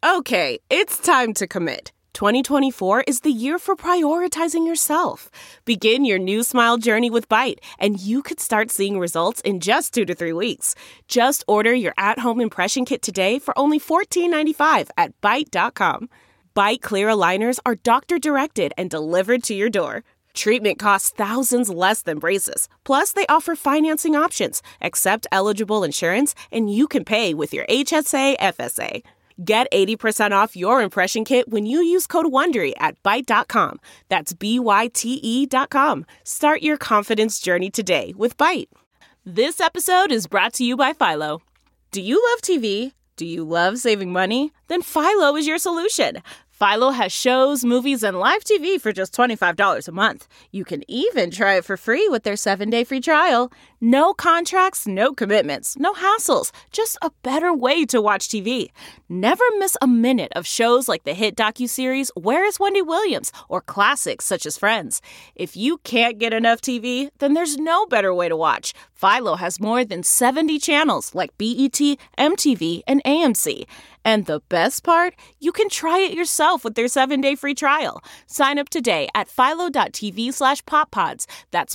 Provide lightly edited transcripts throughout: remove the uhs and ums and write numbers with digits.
Okay, it's time to commit. 2024 is the year for prioritizing yourself. Begin your new smile journey with Byte, and you could start seeing results in just 2 to 3 weeks. Just order your at-home impression kit today for only $14.95 at Byte.com. Byte Clear aligners are doctor-directed and delivered to your door. Treatment costs thousands less than braces. Plus, they offer financing options, accept eligible insurance, and you can pay with your HSA FSA. Get 80% off your impression kit when you use code WONDERY at Byte.com. That's BYTE.com. Start your confidence journey today with Byte. This episode is brought to you by Philo. Do you love TV? Do you love saving money? Then Philo is your solution. Philo has shows, movies, and live TV for just $25 a month. You can even try it for free with their 7-day free trial. No contracts, no commitments, no hassles, just a better way to watch TV. Never miss a minute of shows like the hit docuseries Where is Wendy Williams or classics such as Friends. If you can't get enough TV, then there's no better way to watch. Philo has more than 70 channels like BET, MTV, and AMC. And the best part? You can try it yourself with their 7-day free trial. Sign up today at philo.tv/poppods. That's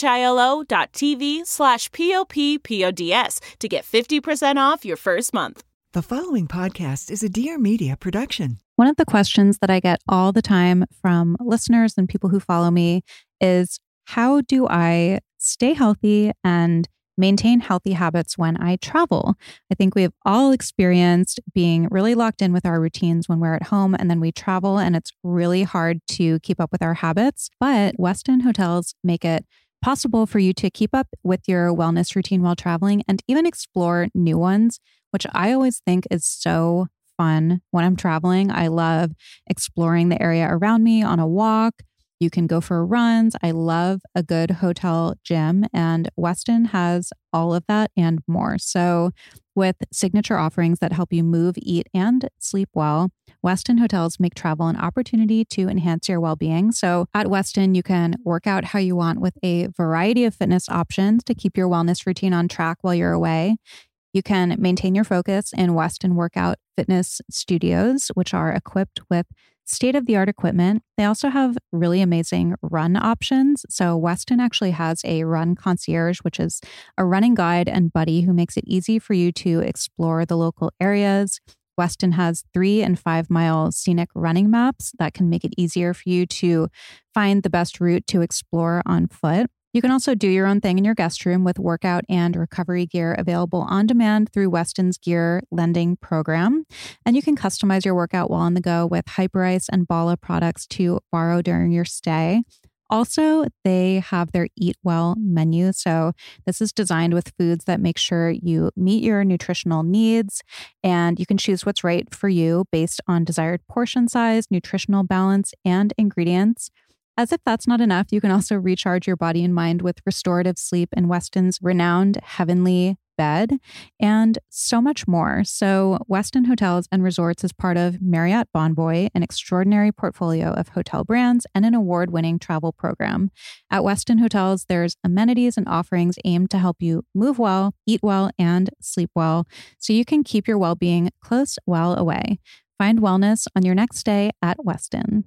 philo.tv/POPPODS to get 50% off your first month. The following podcast is a Dear Media production. One of the questions that I get all the time from listeners and people who follow me is, how do I stay healthy and maintain healthy habits when I travel? I think we have all experienced being really locked in with our routines when we're at home, and then we travel and it's really hard to keep up with our habits. But Westin Hotels make it possible for you to keep up with your wellness routine while traveling and even explore new ones, which I always think is so fun when I'm traveling. I love exploring the area around me on a walk. You can go for runs. I love a good hotel gym, and Westin has all of that and more. So with signature offerings that help you move, eat, and sleep well, Westin Hotels make travel an opportunity to enhance your well-being. So at Westin, you can work out how you want with a variety of fitness options to keep your wellness routine on track while you're away. You can maintain your focus in Westin Workout Fitness Studios, which are equipped with state-of-the-art equipment. They also have really amazing run options. So Westin actually has a run concierge, which is a running guide and buddy who makes it easy for you to explore the local areas. Westin has 3 and 5 mile scenic running maps that can make it easier for you to find the best route to explore on foot. You can also do your own thing in your guest room with workout and recovery gear available on demand through Westin's gear lending program. And you can customize your workout while on the go with Hyperice and Bala products to borrow during your stay. Also, they have their Eat Well menu. So this is designed with foods that make sure you meet your nutritional needs, and you can choose what's right for you based on desired portion size, nutritional balance, and ingredients. As if that's not enough, you can also recharge your body and mind with restorative sleep in Westin's renowned Heavenly Bed and so much more. So Westin Hotels and Resorts is part of Marriott Bonvoy, an extraordinary portfolio of hotel brands and an award-winning travel program. At Westin Hotels, there's amenities and offerings aimed to help you move well, eat well, and sleep well, so you can keep your well-being close while away. Find wellness on your next stay at Westin.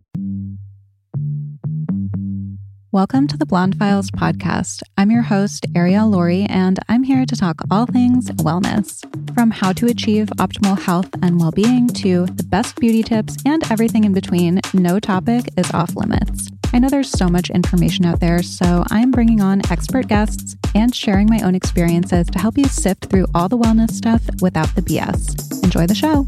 Welcome to the Blonde Files podcast. I'm your host, Ariel Laurie, and I'm here to talk all things wellness. From how to achieve optimal health and well-being to the best beauty tips and everything in between, no topic is off limits. I know there's so much information out there, so I'm bringing on expert guests and sharing my own experiences to help you sift through all the wellness stuff without the BS. Enjoy the show.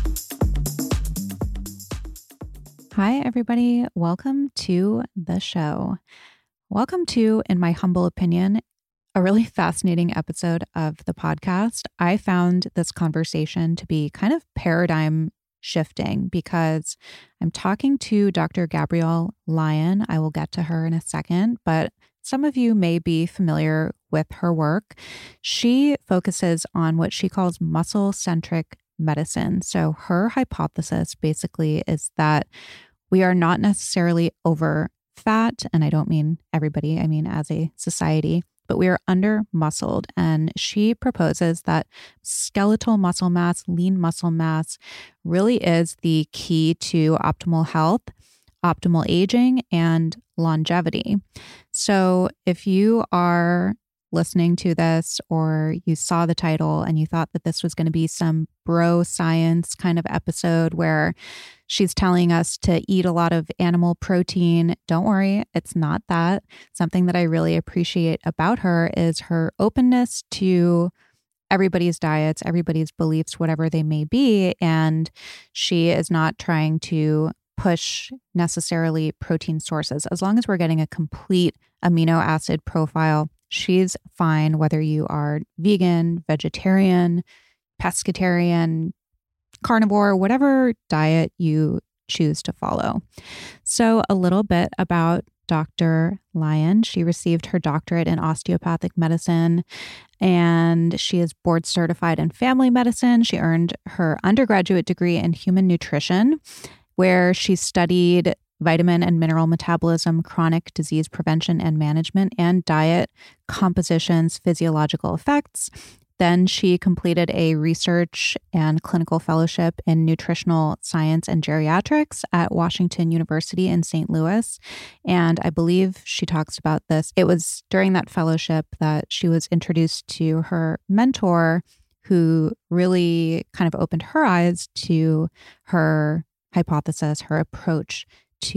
Hi, everybody. Welcome to the show. Welcome to, in my humble opinion, a really fascinating episode of the podcast. I found this conversation to be kind of paradigm shifting because I'm talking to Dr. Gabrielle Lyon. I will get to her in a second, but some of you may be familiar with her work. She focuses on what she calls muscle-centric medicine. So her hypothesis basically is that we are not necessarily over fat, and I don't mean everybody, I mean as a society, but we are under-muscled. And she proposes that skeletal muscle mass, lean muscle mass, really is the key to optimal health, optimal aging, and longevity. So if you are listening to this or you saw the title and you thought that this was going to be some bro science kind of episode where she's telling us to eat a lot of animal protein, don't worry, it's not that. Something that I really appreciate about her is her openness to everybody's diets, everybody's beliefs, whatever they may be. And she is not trying to push necessarily protein sources. As long as we're getting a complete amino acid profile, she's fine whether you are vegan, vegetarian, pescatarian, carnivore, whatever diet you choose to follow. So a little bit about Dr. Lyon. She received her doctorate in osteopathic medicine and she is board certified in family medicine. She earned her undergraduate degree in human nutrition, where she studied vitamin and mineral metabolism, chronic disease prevention and management, and diet composition's physiological effects. Then she completed a research and clinical fellowship in nutritional science and geriatrics at Washington University in St. Louis. And I believe she talks about this. It was during that fellowship that she was introduced to her mentor, who really kind of opened her eyes to her hypothesis, her approach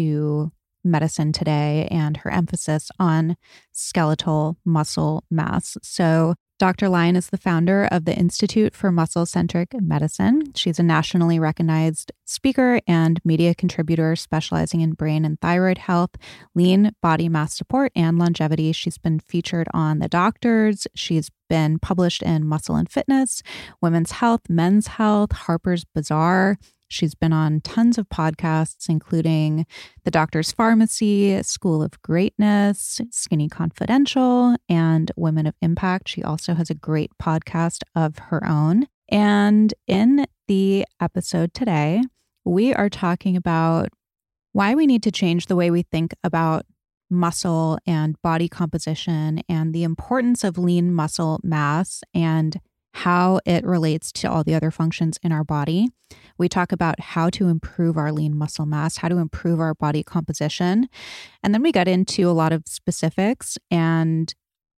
to medicine today, and her emphasis on skeletal muscle mass. So Dr. Lyon is the founder of the Institute for Muscle-Centric Medicine. She's a nationally recognized speaker and media contributor specializing in brain and thyroid health, lean body mass support, and longevity. She's been featured on The Doctors. She's been published in Muscle and Fitness, Women's Health, Men's Health, Harper's Bazaar. She's been on tons of podcasts, including The Doctor's Pharmacy, School of Greatness, Skinny Confidential, and Women of Impact. She also has a great podcast of her own. And in the episode today, we are talking about why we need to change the way we think about muscle and body composition and the importance of lean muscle mass and how it relates to all the other functions in our body. We talk about how to improve our lean muscle mass, how to improve our body composition. And then we got into a lot of specifics. And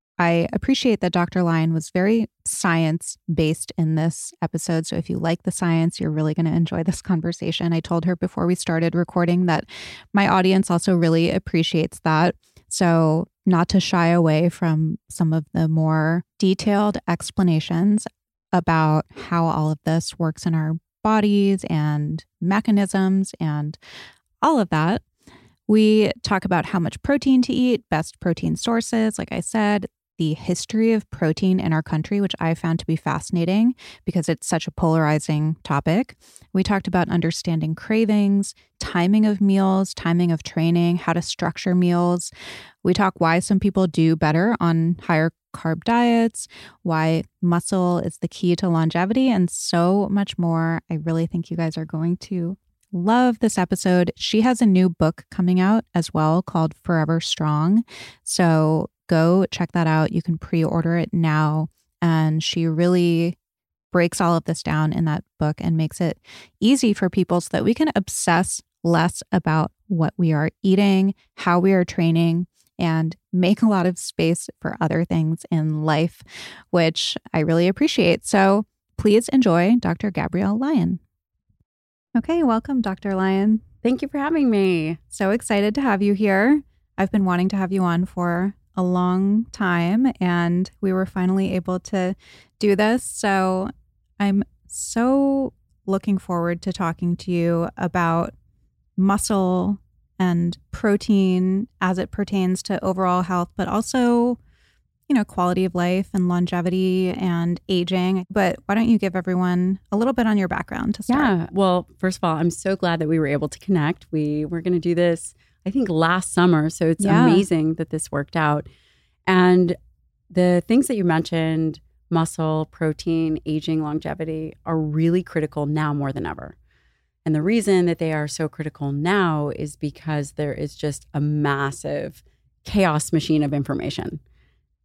I appreciate that Dr. Lyon was very science-based in this episode. So if you like the science, you're really going to enjoy this conversation. I told her before we started recording that my audience also really appreciates that. So not to shy away from some of the more detailed explanations about how all of this works in our bodies and mechanisms and all of that. We talk about how much protein to eat, best protein sources, like I said, the history of protein in our country, which I found to be fascinating because it's such a polarizing topic. We talked about understanding cravings, timing of meals, timing of training, how to structure meals. We talk why some people do better on higher carb diets, why muscle is the key to longevity, and so much more. I really think you guys are going to love this episode. She has a new book coming out as well called Forever Strong. So go check that out. You can pre-order it now. And she really breaks all of this down in that book and makes it easy for people so that we can obsess less about what we are eating, how we are training, and make a lot of space for other things in life, which I really appreciate. So please enjoy Dr. Gabrielle Lyon. Okay, welcome, Dr. Lyon. Thank you for having me. So excited to have you here. I've been wanting to have you on for a long time, and we were finally able to do this. So I'm so looking forward to talking to you about muscle and protein as it pertains to overall health, but also, you know, quality of life and longevity and aging. But why don't you give everyone a little bit on your background to start? Yeah. Well, first of all, I'm so glad that we were able to connect. We were going to do this, I think, last summer. So it's amazing that this worked out. And the things that you mentioned, muscle, protein, aging, longevity, are really critical now more than ever. And the reason that they are so critical now is because there is just a massive chaos machine of information.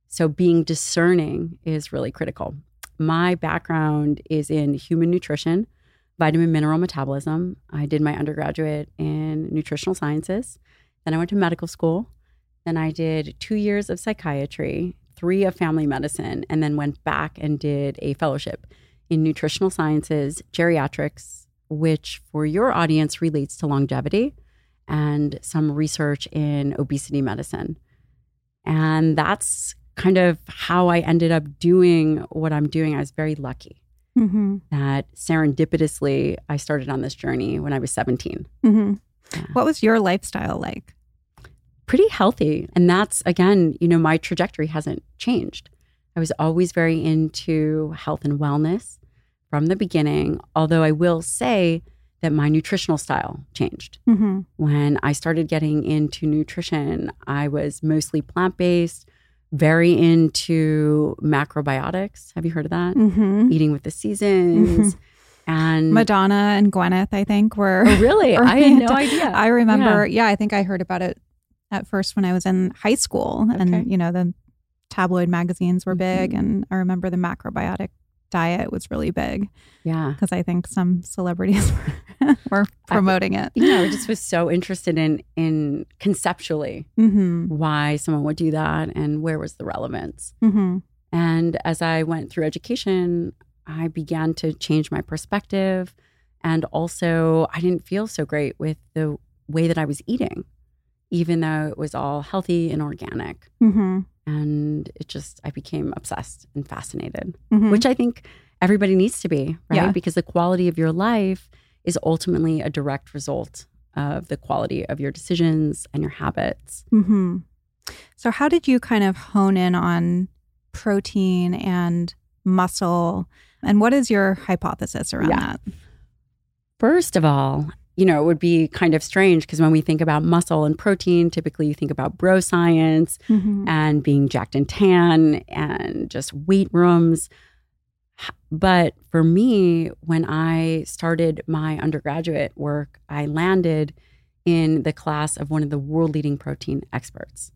So being discerning is really critical. My background is in human nutrition, vitamin mineral metabolism. I did my undergraduate in nutritional sciences. Then I went to medical school. Then I did 2 years of psychiatry, 3 of family medicine, and then went back and did a fellowship in nutritional sciences, geriatrics, which for your audience relates to longevity, and some research in obesity medicine. And that's kind of how I ended up doing what I'm doing. I was very lucky that serendipitously I started on this journey when I was 17. Yeah. What was your lifestyle like? Pretty healthy. And that's, again, my trajectory hasn't changed. I was always very into health and wellness from the beginning, although I will say that my nutritional style changed. When I started getting into nutrition, I was mostly plant-based, very into macrobiotics. Have you heard of that? Eating with the seasons. And Madonna and Gwyneth, I think, were... Oh, really? I had no idea. I remember, I think I heard about it at first when I was in high school. Okay. And, the tabloid magazines were big. And I remember the macrobiotic diet was really big. Yeah. Because I think some celebrities were promoting it. I just was so interested in conceptually why someone would do that and where was the relevance. And as I went through education, I began to change my perspective. And also, I didn't feel so great with the way that I was eating, even though it was all healthy and organic. And I became obsessed and fascinated, which I think everybody needs to be, right? Yeah. Because the quality of your life is ultimately a direct result of the quality of your decisions and your habits. So how did you kind of hone in on protein and muscle? And what is your hypothesis around that? First of all, it would be kind of strange because when we think about muscle and protein, typically you think about bro science and being jacked and tan and just weight rooms. But for me, when I started my undergraduate work, I landed in the class of one of the world-leading protein experts.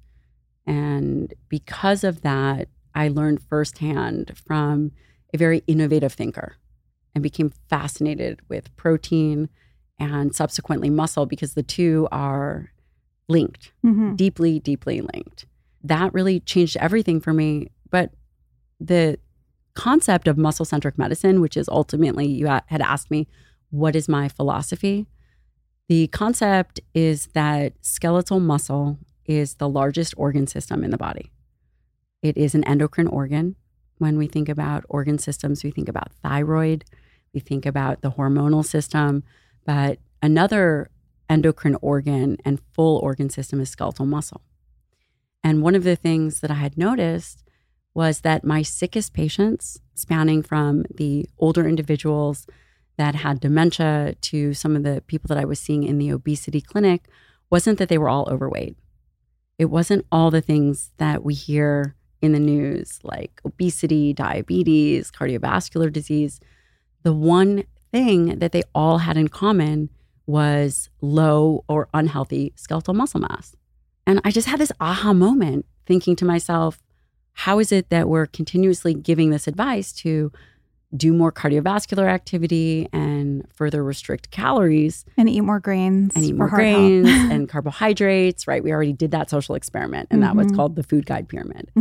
And because of that, I learned firsthand from a very innovative thinker and became fascinated with protein and subsequently muscle because the two are linked, deeply, deeply linked. That really changed everything for me. But the concept of muscle-centric medicine, which is ultimately, you had asked me, what is my philosophy? The concept is that skeletal muscle is the largest organ system in the body. It is an endocrine organ. When we think about organ systems, we think about thyroid, we think about the hormonal system, but another endocrine organ and full organ system is skeletal muscle. And one of the things that I had noticed was that my sickest patients, spanning from the older individuals that had dementia to some of the people that I was seeing in the obesity clinic, wasn't that they were all overweight. It wasn't all the things that we hear in the news, like obesity, diabetes, cardiovascular disease. The one thing that they all had in common was low or unhealthy skeletal muscle mass. And I just had this aha moment thinking to myself, how is it that we're continuously giving this advice to do more cardiovascular activity and further restrict calories? And eat more grains. And eat more grains and carbohydrates, right? We already did that social experiment, and that was called the food guide pyramid.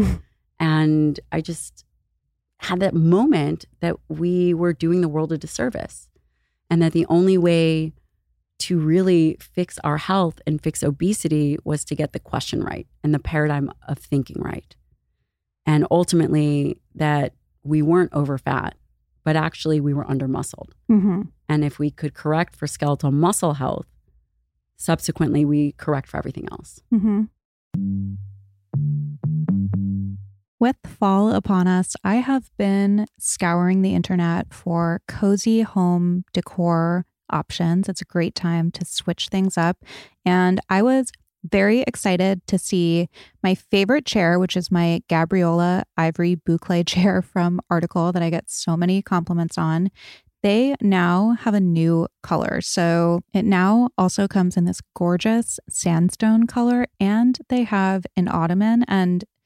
And I just had that moment that we were doing the world a disservice, and that the only way to really fix our health and fix obesity was to get the question right and the paradigm of thinking right. And ultimately that we weren't over fat, but actually we were under muscled. And if we could correct for skeletal muscle health, subsequently we correct for everything else. With fall upon us, I have been scouring the internet for cozy home decor options. It's a great time to switch things up. And I was very excited to see my favorite chair, which is my Gabriola Ivory Boucle chair from Article that I get so many compliments on. They now have a new color. So it now also comes in this gorgeous sandstone color, and they have an ottoman, and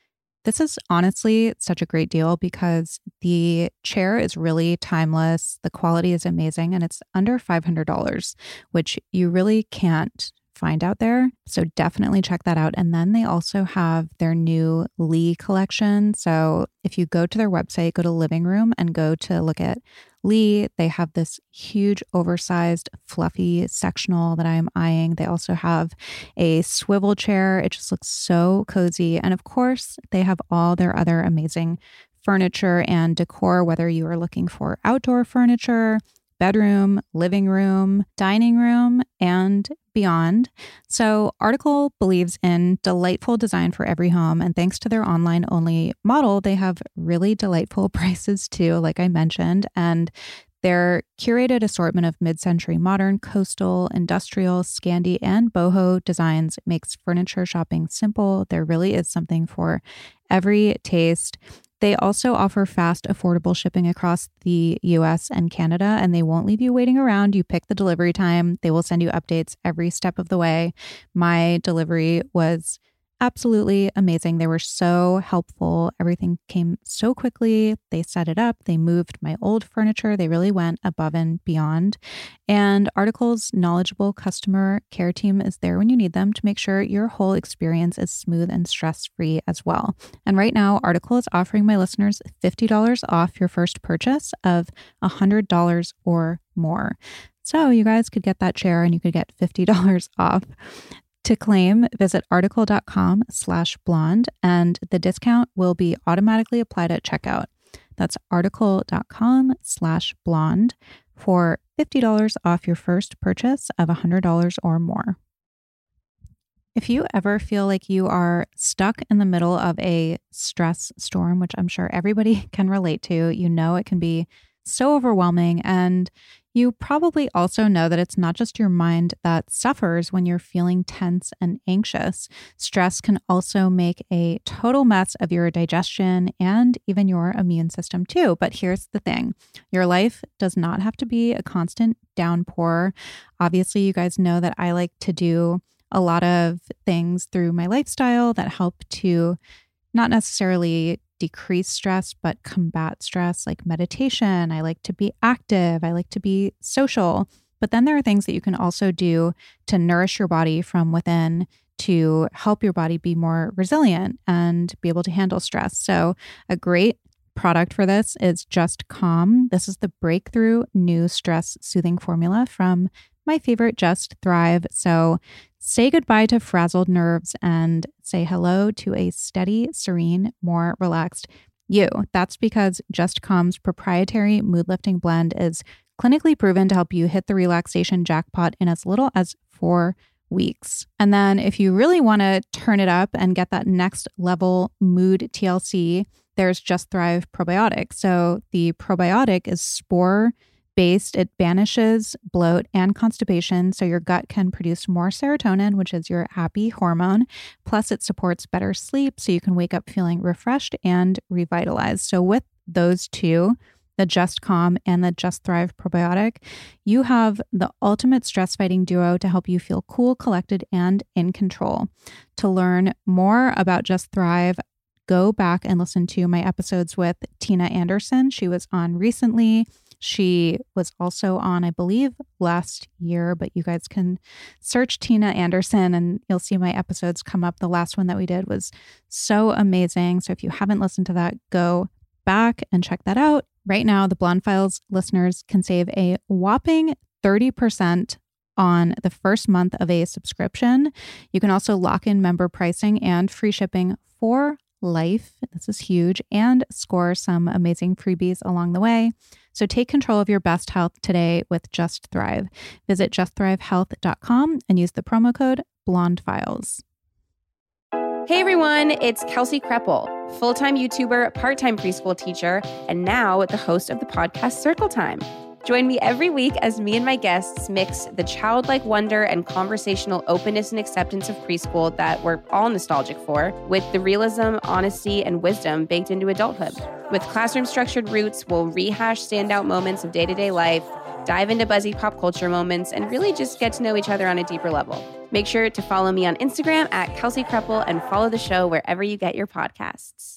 This is honestly such a great deal because the chair is really timeless. The quality is amazing and it's under $500, which you really can't find out there. So definitely check that out. And then they also have their new Lee collection. So if you go to their website, go to Living Room and go to look at Lee, they have this huge oversized fluffy sectional that I'm eyeing. They also have a swivel chair. It just looks so cozy. And of course, they have all their other amazing furniture and decor, whether you are looking for outdoor furniture, bedroom, living room, dining room, and beyond. So Article believes in delightful design for every home. And thanks to their online only model, they have really delightful prices too, like I mentioned. And their curated assortment of mid-century modern, coastal, industrial, Scandi, and boho designs makes furniture shopping simple. There really is something for every taste. They also offer fast, affordable shipping across the US and Canada, and they won't leave you waiting around. You pick the delivery time. They will send you updates every step of the way. My delivery was absolutely amazing. They were so helpful. Everything came so quickly. They set it up. They moved my old furniture. They really went above and beyond. And Article's knowledgeable customer care team is there when you need them to make sure your whole experience is smooth and stress-free as well. And right now, Article is offering my listeners $50 off your first purchase of $100 or more. So you guys could get that chair and you could get $50 off. To claim, visit article.com/blonde and the discount will be automatically applied at checkout. That's article.com/blonde for $50 off your first purchase of $100 or more. If you ever feel like you are stuck in the middle of a stress storm, which I'm sure everybody can relate to, you know it can be so overwhelming, and you probably also know that it's not just your mind that suffers when you're feeling tense and anxious. Stress can also make a total mess of your digestion and even your immune system too. But here's the thing. Your life does not have to be a constant downpour. Obviously, you guys know that I like to do a lot of things through my lifestyle that help to not necessarily decrease stress, but combat stress, like meditation. I like to be active. I like to be social. But then there are things that you can also do to nourish your body from within to help your body be more resilient and be able to handle stress. So a great product for this is Just Calm. This is the breakthrough new stress soothing formula from my favorite Just Thrive. So say goodbye to frazzled nerves and say hello to a steady, serene, more relaxed you. That's because Just Calm's proprietary mood lifting blend is clinically proven to help you hit the relaxation jackpot in as little as 4 weeks. And then if you really want to turn it up and get that next level mood TLC, there's Just Thrive Probiotic. So the probiotic is spore-based. It banishes bloat and constipation so your gut can produce more serotonin, which is your happy hormone. Plus, it supports better sleep so you can wake up feeling refreshed and revitalized. So with those two, the Just Calm and the Just Thrive Probiotic, you have the ultimate stress fighting duo to help you feel cool, collected, and in control. To learn more about Just Thrive, go back and listen to my episodes with Tina Anderson. She was on recently. She was also on, I believe, last year, but you guys can search Tina Anderson and you'll see my episodes come up. The last one that we did was so amazing. So if you haven't listened to that, go back and check that out. Right now, the Blonde Files listeners can save a whopping 30% on the first month of a subscription. You can also lock in member pricing and free shipping for life. This is huge, and score some amazing freebies along the way. So take control of your best health today with Just Thrive. Visit justthrivehealth.com and use the promo code BLONDEFILES. Hey everyone, it's Kelsey Kreppel, full-time YouTuber, part-time preschool teacher, and now the host of the podcast Circle Time. Join me every week as me and my guests mix the childlike wonder and conversational openness and acceptance of preschool that we're all nostalgic for with the realism, honesty, and wisdom baked into adulthood. With classroom-structured roots, we'll rehash standout moments of day-to-day life, dive into buzzy pop culture moments, and really just get to know each other on a deeper level. Make sure to follow me on Instagram at Kelsey Kreppel and follow the show wherever you get your podcasts.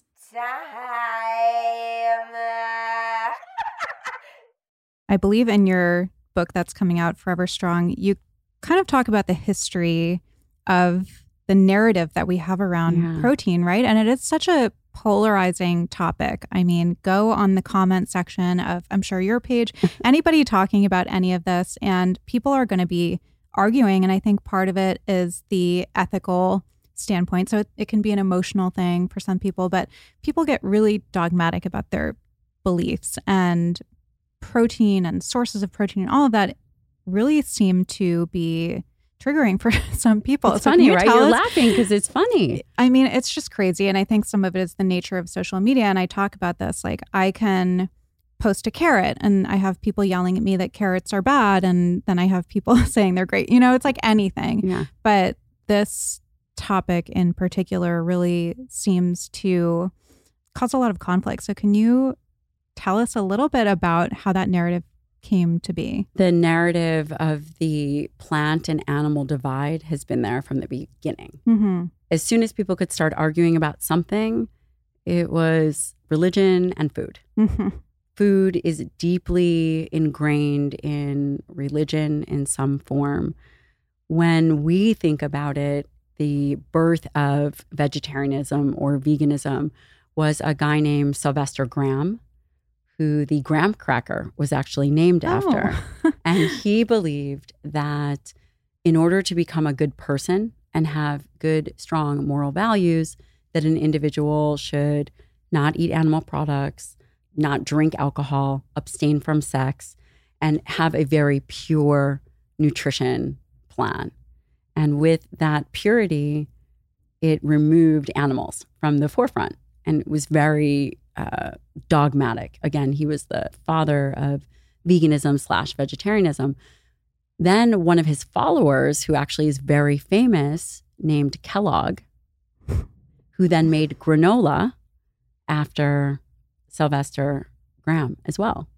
I believe in your book that's coming out, Forever Strong, you kind of talk about the history of the narrative that we have around protein, right? And it is such a polarizing topic. I mean, go on the comment section of, I'm sure, your page, anybody talking about any of this, and people are going to be arguing. And I think part of it is the ethical standpoint. So it can be an emotional thing for some people, but people get really dogmatic about their beliefs, and protein and sources of protein and all of that really seem to be triggering for some people. It's funny, right? You're laughing because it's funny. I mean, it's just crazy. And I think some of it is the nature of social media. And I talk about this, like I can post a carrot and I have people yelling at me that carrots are bad. And then I have people saying they're great. You know, it's like anything. Yeah. But this topic in particular really seems to cause a lot of conflict. So can you tell us a little bit about how that narrative came to be? The narrative of the plant and animal divide has been there from the beginning. Mm-hmm. As soon as people could start arguing about something, it was religion and food. Mm-hmm. Food is deeply ingrained in religion in some form. When we think about it, the birth of vegetarianism or veganism was a guy named Sylvester Graham, who the graham cracker was actually named after. And he believed that in order to become a good person and have good, strong moral values, that an individual should not eat animal products, not drink alcohol, abstain from sex, and have a very pure nutrition plan. And with that purity, it removed animals from the forefront. And it was very dogmatic. Again, he was the father of veganism / vegetarianism. Then one of his followers, who actually is very famous, named Kellogg, who then made granola after Sylvester Graham as well.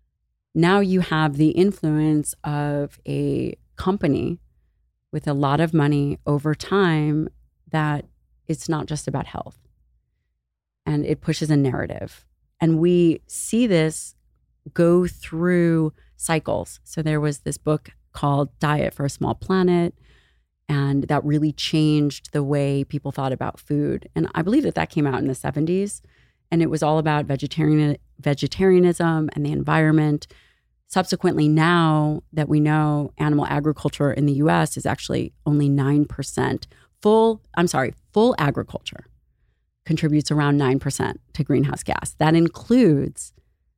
Now you have the influence of a company with a lot of money over time that it's not just about health. And it pushes a narrative. And we see this go through cycles. So there was this book called Diet for a Small Planet, and that really changed the way people thought about food. And I believe that came out in the 70s, and it was all about vegetarianism and the environment. Subsequently, now that we know animal agriculture in the US is actually only 9%, full agriculture contributes around 9% to greenhouse gas. That includes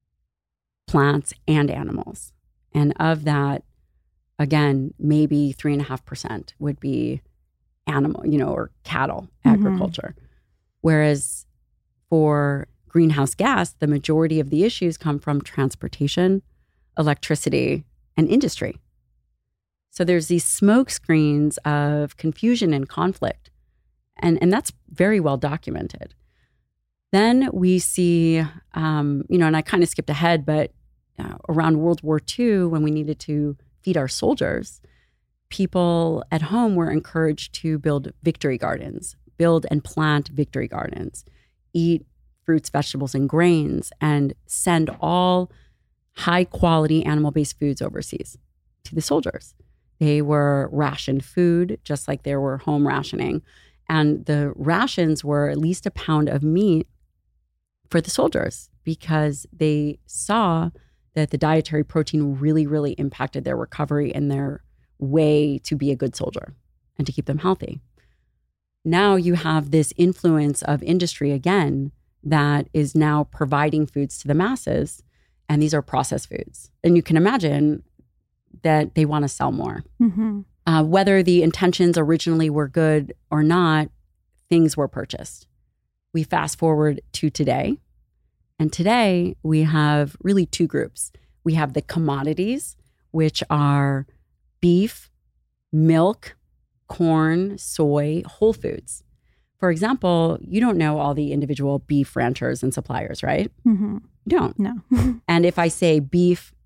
plants and animals. And of that, again, maybe 3.5% would be animal, or cattle agriculture. Whereas for greenhouse gas, the majority of the issues come from transportation, electricity, and industry. So there's these smoke screens of confusion and conflict. And that's very well documented. Then we see, and I kind of skipped ahead, but around World War II, when we needed to feed our soldiers, people at home were encouraged to build victory gardens, build and plant victory gardens, eat fruits, vegetables, and grains, and send all high-quality animal-based foods overseas to the soldiers. They were rationed food, just like there were home rationing. And the rations were at least a pound of meat for the soldiers because they saw that the dietary protein really, really impacted their recovery and their way to be a good soldier and to keep them healthy. Now you have this influence of industry again that is now providing foods to the masses, and these are processed foods. And you can imagine that they want to sell more. Mm-hmm. Whether the intentions originally were good or not, things were purchased. We fast forward to today. And today we have really two groups. We have the commodities, which are beef, milk, corn, soy, whole foods. For example, you don't know all the individual beef ranchers and suppliers, right? Mm-hmm. You don't. No. And if I say beef,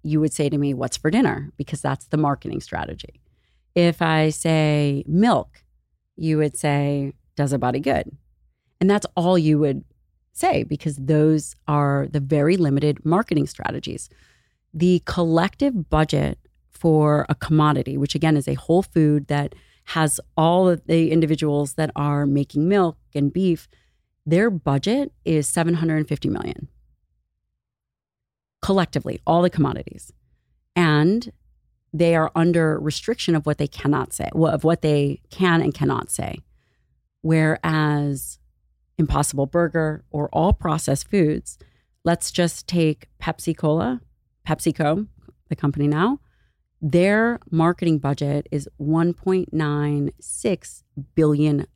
you would say to me, what's for dinner? Because that's the marketing strategy. If I say milk, you would say, does a body good? And that's all you would say, because those are the very limited marketing strategies. The collective budget for a commodity, which again is a whole food that has all of the individuals that are making milk and beef, their budget is $750 million. Collectively, all the commodities. And they are under restriction of what they cannot say, of what they can and cannot say. Whereas Impossible Burger or all processed foods, let's just take PepsiCo, the company now, their marketing budget is $1.96 billion.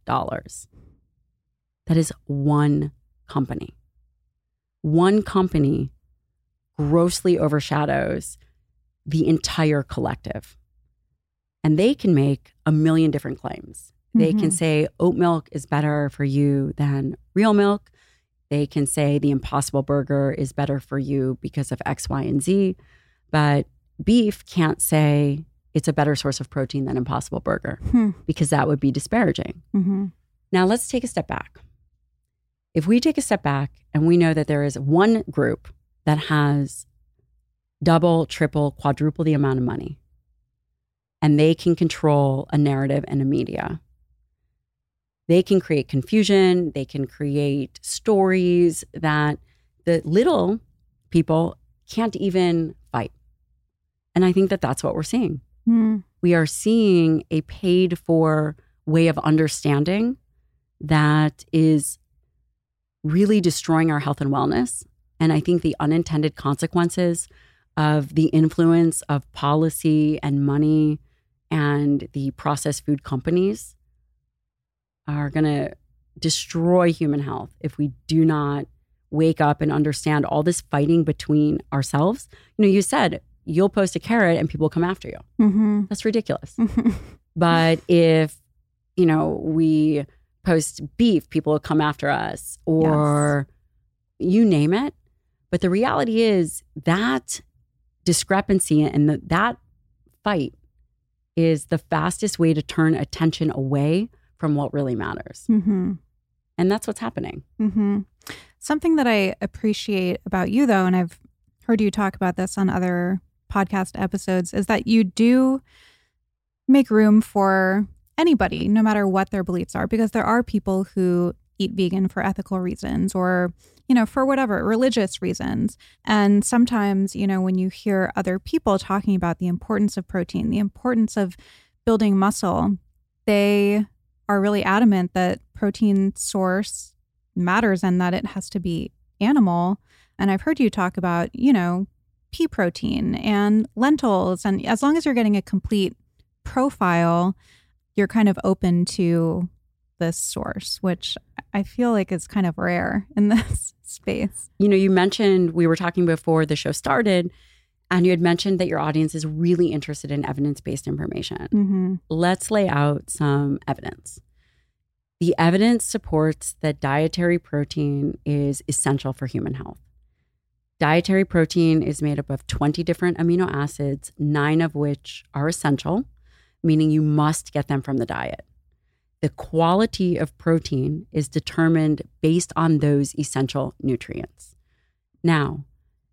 That is one company. One company grossly overshadows the entire collective. And they can make a million different claims. They can say oat milk is better for you than real milk. They can say the Impossible Burger is better for you because of X, Y, and Z. But beef can't say it's a better source of protein than Impossible Burger because that would be disparaging. Now let's take a step back. If we take a step back and we know that there is one group that has double, triple, quadruple the amount of money, and they can control a narrative and a media. They can create confusion. They can create stories that the little people can't even fight. And I think that that's what we're seeing. We are seeing a paid for way of understanding that is really destroying our health and wellness. And I think the unintended consequences of the influence of policy and money and the processed food companies are going to destroy human health if we do not wake up and understand all this fighting between ourselves. You know, you said you'll post a carrot and people come after you. That's ridiculous. But if, you know, we post beef, people will come after us, or you name it. But the reality is that discrepancy and that fight is the fastest way to turn attention away from what really matters. And that's what's happening. Something that I appreciate about you, though, and I've heard you talk about this on other podcast episodes, is that you do make room for anybody, no matter what their beliefs are, because there are people who eat vegan for ethical reasons or, you know, for whatever, religious reasons. And sometimes, you know, when you hear other people talking about the importance of protein, the importance of building muscle, they are really adamant that protein source matters and that it has to be animal. And I've heard you talk about, you know, pea protein and lentils. And as long as you're getting a complete profile, you're kind of open to this source, which I feel like is kind of rare in this space. You know, you mentioned, we were talking before the show started, and you had mentioned that your audience is really interested in evidence-based information. Let's lay out some evidence. The evidence supports that dietary protein is essential for human health. Dietary protein is made up of 20 different amino acids, 9 of which are essential, meaning you must get them from the diet. The quality of protein is determined based on those essential nutrients. Now,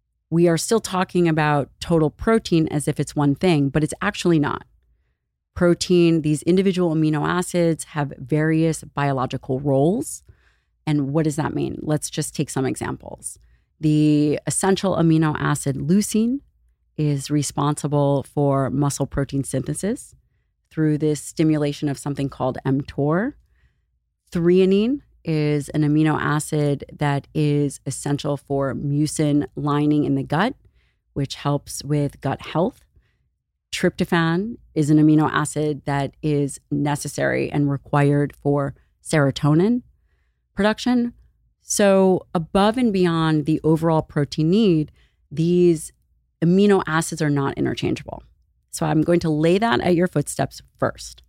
we are still talking about total protein as if it's one thing, but it's actually not. Protein, these individual amino acids have various biological roles. And what does that mean? Let's just take some examples. The essential amino acid leucine is responsible for muscle protein synthesis through this stimulation of something called mTOR. Threonine is an amino acid that is essential for mucin lining in the gut, which helps with gut health. Tryptophan is an amino acid that is necessary and required for serotonin production. So above and beyond the overall protein need, these amino acids are not interchangeable. So I'm going to lay that at your footsteps first.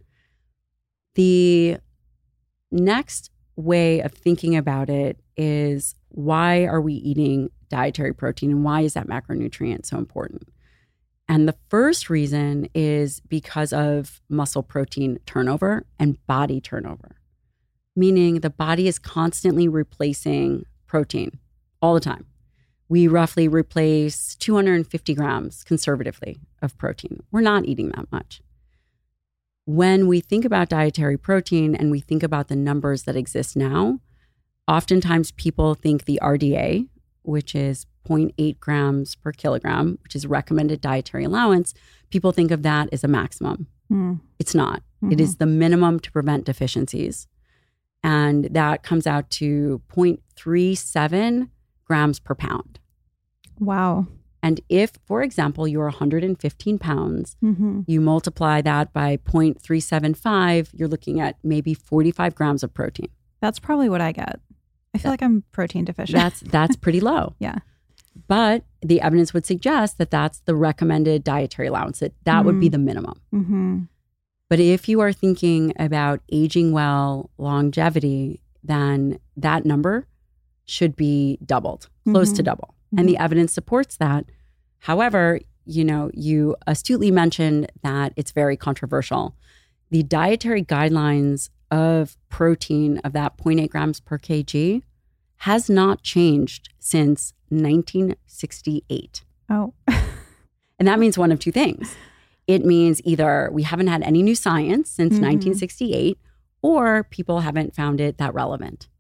The next way of thinking about it is, why are we eating dietary protein and why is that macronutrient so important? And the first reason is because of muscle protein turnover and body turnover, meaning the body is constantly replacing protein all the time. We roughly replace 250 grams conservatively of protein. We're not eating that much. When we think about dietary protein and we think about the numbers that exist now, oftentimes people think the RDA, which is 0.8 grams per kilogram, which is recommended dietary allowance, people think of that as a maximum. It's not. Mm-hmm. It is the minimum to prevent deficiencies. And that comes out to 0.37 grams per pound. Wow. And if, for example, you're 115 pounds, you multiply that by 0.375, you're looking at maybe 45 grams of protein. That's probably what I get. I feel like I'm protein deficient. That's pretty low. Yeah. But the evidence would suggest that that's the recommended dietary allowance. That would be the minimum. Mm-hmm. But if you are thinking about aging well, longevity, then that number should be doubled, close to double. And the evidence supports that. However, you astutely mentioned that it's very controversial. The dietary guidelines of protein of that 0.8 grams per kg has not changed since 1968. Oh. And that means one of two things. It means either we haven't had any new science since 1968, or people haven't found it that relevant.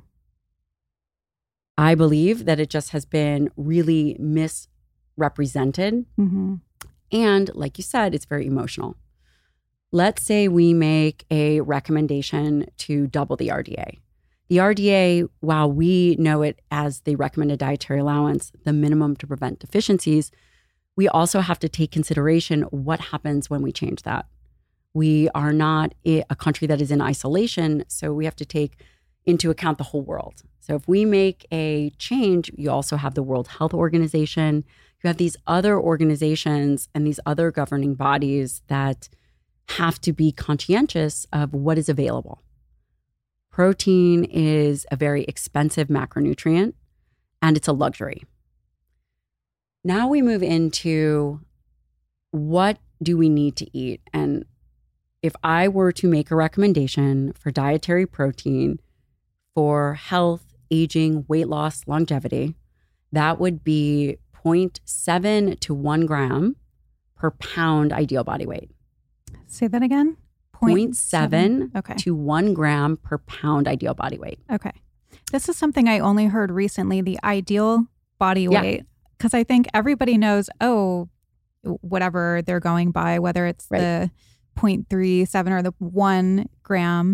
I believe that it just has been really misrepresented. And like you said, it's very emotional. Let's say we make a recommendation to double the RDA. The RDA, while we know it as the recommended dietary allowance, the minimum to prevent deficiencies, we also have to take consideration what happens when we change that. We are not a country that is in isolation, so we have to take into account the whole world. So if we make a change, you also have the World Health Organization. You have these other organizations and these other governing bodies that have to be conscientious of what is available. Protein is a very expensive macronutrient, and it's a luxury. Now we move into what do we need to eat? And if I were to make a recommendation for dietary protein for health, aging, weight loss, longevity, that would be 0.7 to 1 gram per pound ideal body weight. Say that again? 0.7 to 1 gram per pound ideal body weight. Okay. This is something I only heard recently, the ideal body weight. Because I think everybody knows, whatever they're going by, whether it's the 0.37 or the 1 gram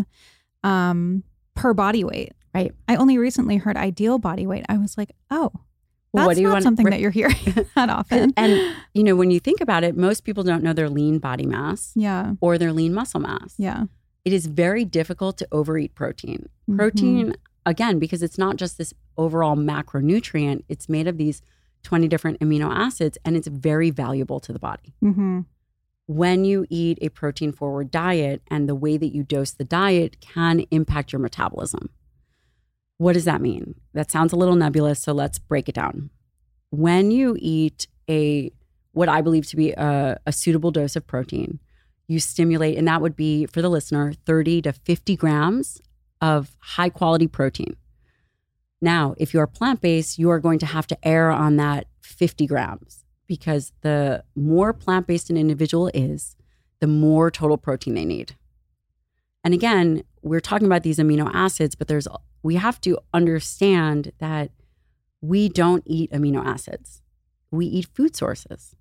per body weight. Right. I only recently heard ideal body weight. I was like, that's not something that you're hearing that often. And, when you think about it, most people don't know their lean body mass or their lean muscle mass. Yeah. It is very difficult to overeat protein. Protein, again, because it's not just this overall macronutrient, it's made of these 20 different amino acids, and it's very valuable to the body. When you eat a protein-forward diet and the way that you dose the diet can impact your metabolism. What does that mean? That sounds a little nebulous, so let's break it down. When you eat what I believe to be a suitable dose of protein, you stimulate, and that would be, for the listener, 30 to 50 grams of high-quality protein. Now, if you're plant-based, you are going to have to err on that 50 grams because the more plant-based an individual is, the more total protein they need. And again, we're talking about these amino acids, but we have to understand that we don't eat amino acids. We eat food sources.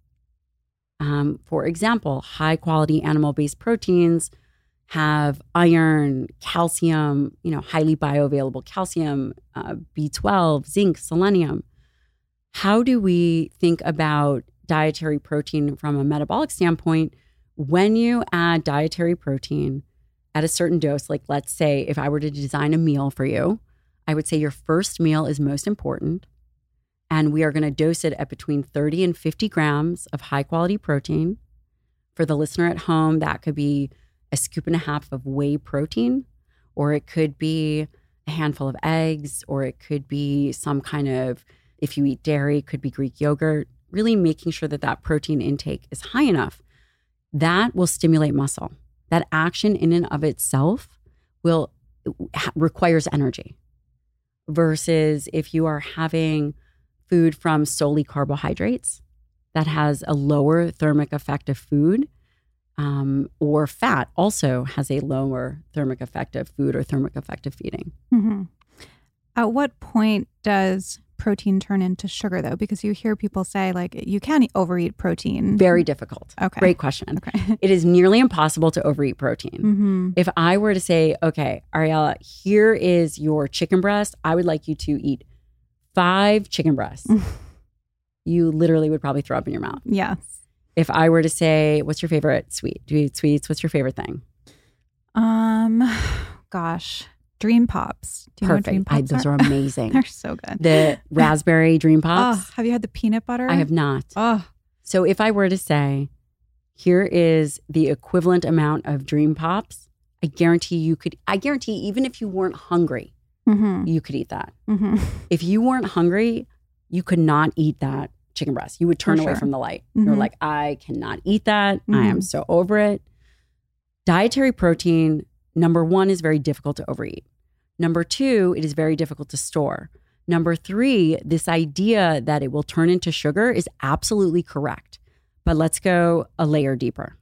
For example, high-quality animal-based proteins have iron, calcium, highly bioavailable calcium, B12, zinc, selenium. How do we think about dietary protein from a metabolic standpoint? When you add dietary protein at a certain dose, like let's say if I were to design a meal for you, I would say your first meal is most important. And we are going to dose it at between 30 and 50 grams of high quality protein. For the listener at home, that could be a scoop and a half of whey protein, or it could be a handful of eggs, or it could be some kind of, if you eat dairy, it could be Greek yogurt. really making sure that that protein intake is high enough, that will stimulate muscle. That action in and of itself requires energy. Versus if you are having food from solely carbohydrates, that has a lower thermic effect of food, or fat also has a lower thermic effect of food or thermic effect of feeding. Mm-hmm. At what point does protein turn into sugar, though? Because you hear people say, like, you can't overeat protein. Very difficult. Okay. Great question. Okay. It is nearly impossible to overeat protein. Mm-hmm. If I were to say, okay, Ariella, here is your chicken breast, I would like you to eat 5 chicken breasts. You literally would probably throw up in your mouth. Yes. If I were to say, what's your favorite sweet? Do you eat sweets? What's your favorite thing? Gosh, Dream Pops. Do you Perfect. know what Dream Pops Those are amazing. They're so good. The raspberry Dream Pops. Oh, have you had the peanut butter? I have not. Oh, So if I were to say, here is the equivalent amount of Dream Pops, I guarantee even if you weren't hungry, you could eat that. Mm-hmm. If you weren't hungry, you could not eat that chicken breast. You would turn away from the light. Mm-hmm. You're like, I cannot eat that. I am so over it. Dietary protein, number 1, is very difficult to overeat. Number 2, it is very difficult to store. Number 3, this idea that it will turn into sugar is absolutely correct. But let's go a layer deeper.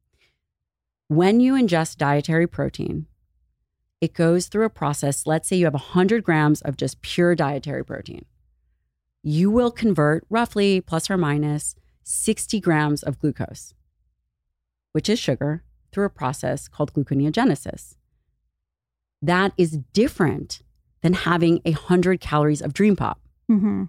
When you ingest dietary protein, it goes through a process. Let's say you have 100 grams of just pure dietary protein. You will convert roughly plus or minus 60 grams of glucose, which is sugar, through a process called gluconeogenesis. That is different than having 100 calories of Dream Pop. Mm-hmm.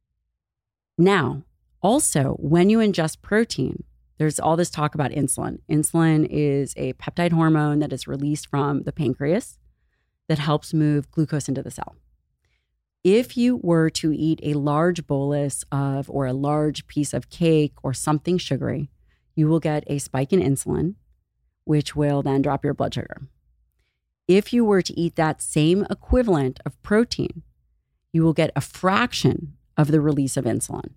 Now, also, when you ingest protein, there's all this talk about insulin. Insulin is a peptide hormone that is released from the pancreas that helps move glucose into the cell. If you were to eat a large bolus of, or a large piece of cake or something sugary, you will get a spike in insulin, which will then drop your blood sugar. If you were to eat that same equivalent of protein, you will get a fraction of the release of insulin.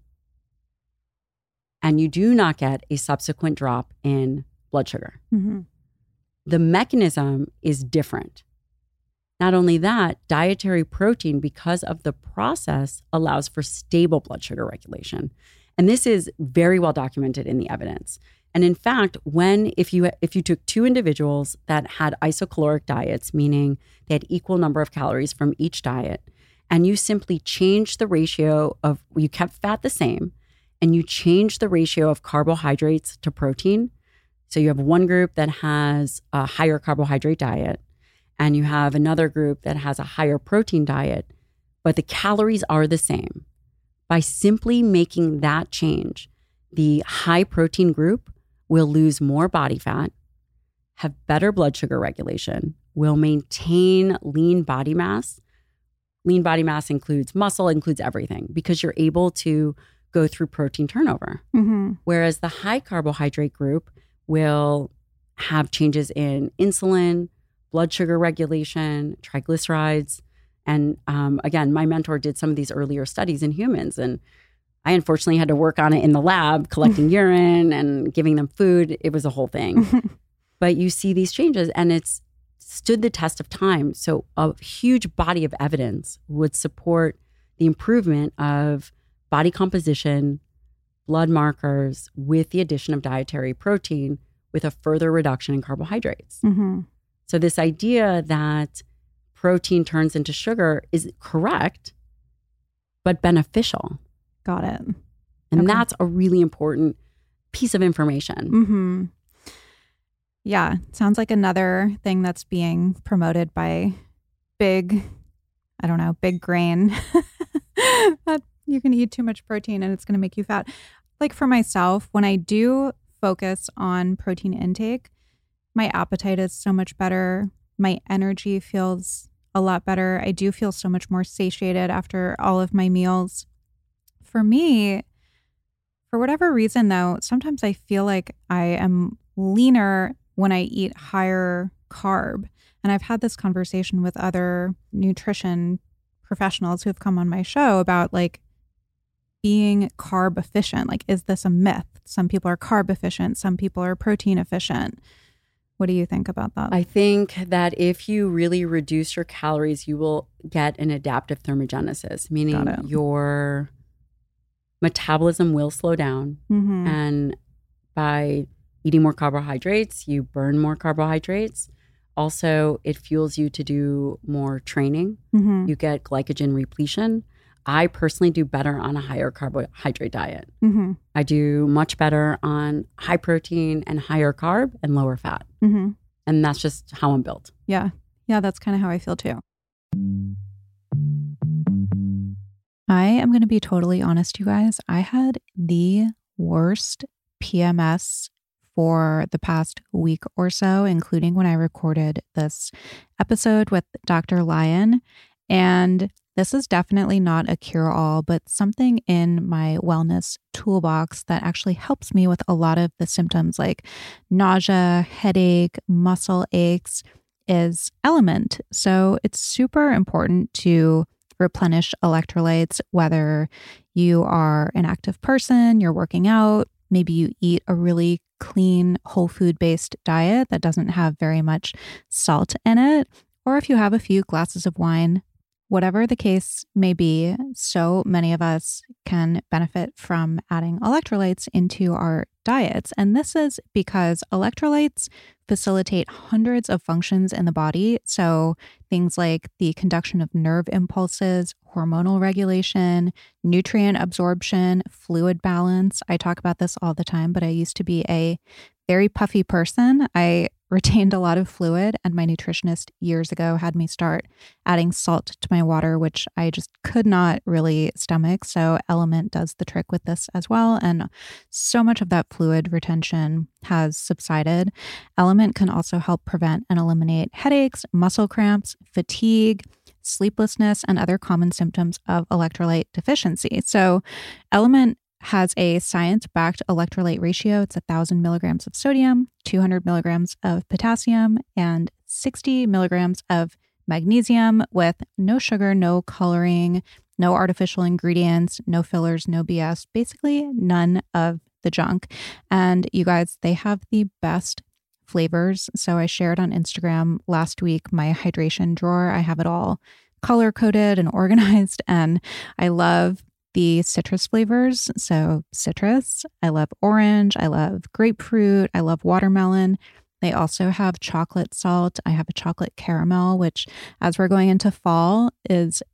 And you do not get a subsequent drop in blood sugar. Mm-hmm. The mechanism is different. Not only that, dietary protein, because of the process, allows for stable blood sugar regulation. And this is very well documented in the evidence. And in fact, if you took 2 individuals that had isocaloric diets, meaning they had equal number of calories from each diet, and you simply changed the ratio of, you kept fat the same, and you change the ratio of carbohydrates to protein. So you have one group that has a higher carbohydrate diet, and you have another group that has a higher protein diet, but the calories are the same. By simply making that change, the high protein group will lose more body fat, have better blood sugar regulation, will maintain lean body mass. Lean body mass includes muscle, includes everything, because you're able to go through protein turnover. Mm-hmm. Whereas the high carbohydrate group will have changes in insulin, blood sugar regulation, triglycerides. And again, my mentor did some of these earlier studies in humans, and I unfortunately had to work on it in the lab, collecting urine and giving them food. It was a whole thing. But you see these changes, and it's stood the test of time. So a huge body of evidence would support the improvement of body composition, blood markers, with the addition of dietary protein, with a further reduction in carbohydrates. Mm-hmm. So this idea that protein turns into sugar is correct, but beneficial. Got it. And Okay. that's a really important piece of information. Mm-hmm. Yeah. Sounds like another thing that's being promoted by big grain. That you can eat too much protein and it's going to make you fat. Like for myself, when I do focus on protein intake, my appetite is so much better. My energy feels a lot better. I do feel so much more satiated after all of my meals. For me, for whatever reason, though, sometimes I feel like I am leaner when I eat higher carb. And I've had this conversation with other nutrition professionals who have come on my show about, like, being carb efficient? Like, is this a myth? Some people are carb efficient, some people are protein efficient. What do you think about that? I think that if you really reduce your calories, you will get an adaptive thermogenesis, meaning your metabolism will slow down. Mm-hmm. And by eating more carbohydrates, you burn more carbohydrates. Also, it fuels you to do more training. Mm-hmm. You get glycogen repletion. I personally do better on a higher carbohydrate diet. Mm-hmm. I do much better on high protein and higher carb and lower fat. Mm-hmm. And that's just how I'm built. Yeah. Yeah, that's kind of how I feel too. I am going to be totally honest, you guys. I had the worst PMS for the past week or so, including when I recorded this episode with Dr. Lyon. And this is definitely not a cure-all, but something in my wellness toolbox that actually helps me with a lot of the symptoms like nausea, headache, muscle aches is Element. So it's super important to replenish electrolytes, whether you are an active person, you're working out, maybe you eat a really clean, whole food-based diet that doesn't have very much salt in it, or if you have a few glasses of wine. Whatever the case may be, so many of us can benefit from adding electrolytes into our diets. And this is because electrolytes facilitate hundreds of functions in the body. So things like the conduction of nerve impulses, hormonal regulation, nutrient absorption, fluid balance. I talk about this all the time, but I used to be a very puffy person. I retained a lot of fluid, and my nutritionist years ago had me start adding salt to my water, which I just could not really stomach. So Element does the trick with this as well. And so much of that fluid retention has subsided. Element can also help prevent and eliminate headaches, muscle cramps, fatigue, sleeplessness, and other common symptoms of electrolyte deficiency. So Element has a science-backed electrolyte ratio. It's 1,000 milligrams of sodium, 200 milligrams of potassium, and 60 milligrams of magnesium with no sugar, no coloring, no artificial ingredients, no fillers, no BS, basically none of the junk. And you guys, they have the best flavors. So I shared on Instagram last week my hydration drawer. I have it all color-coded and organized, and I love the citrus flavors. So citrus, I love orange, I love grapefruit, I love watermelon. They also have chocolate salt. I have a chocolate caramel, which as we're going into fall is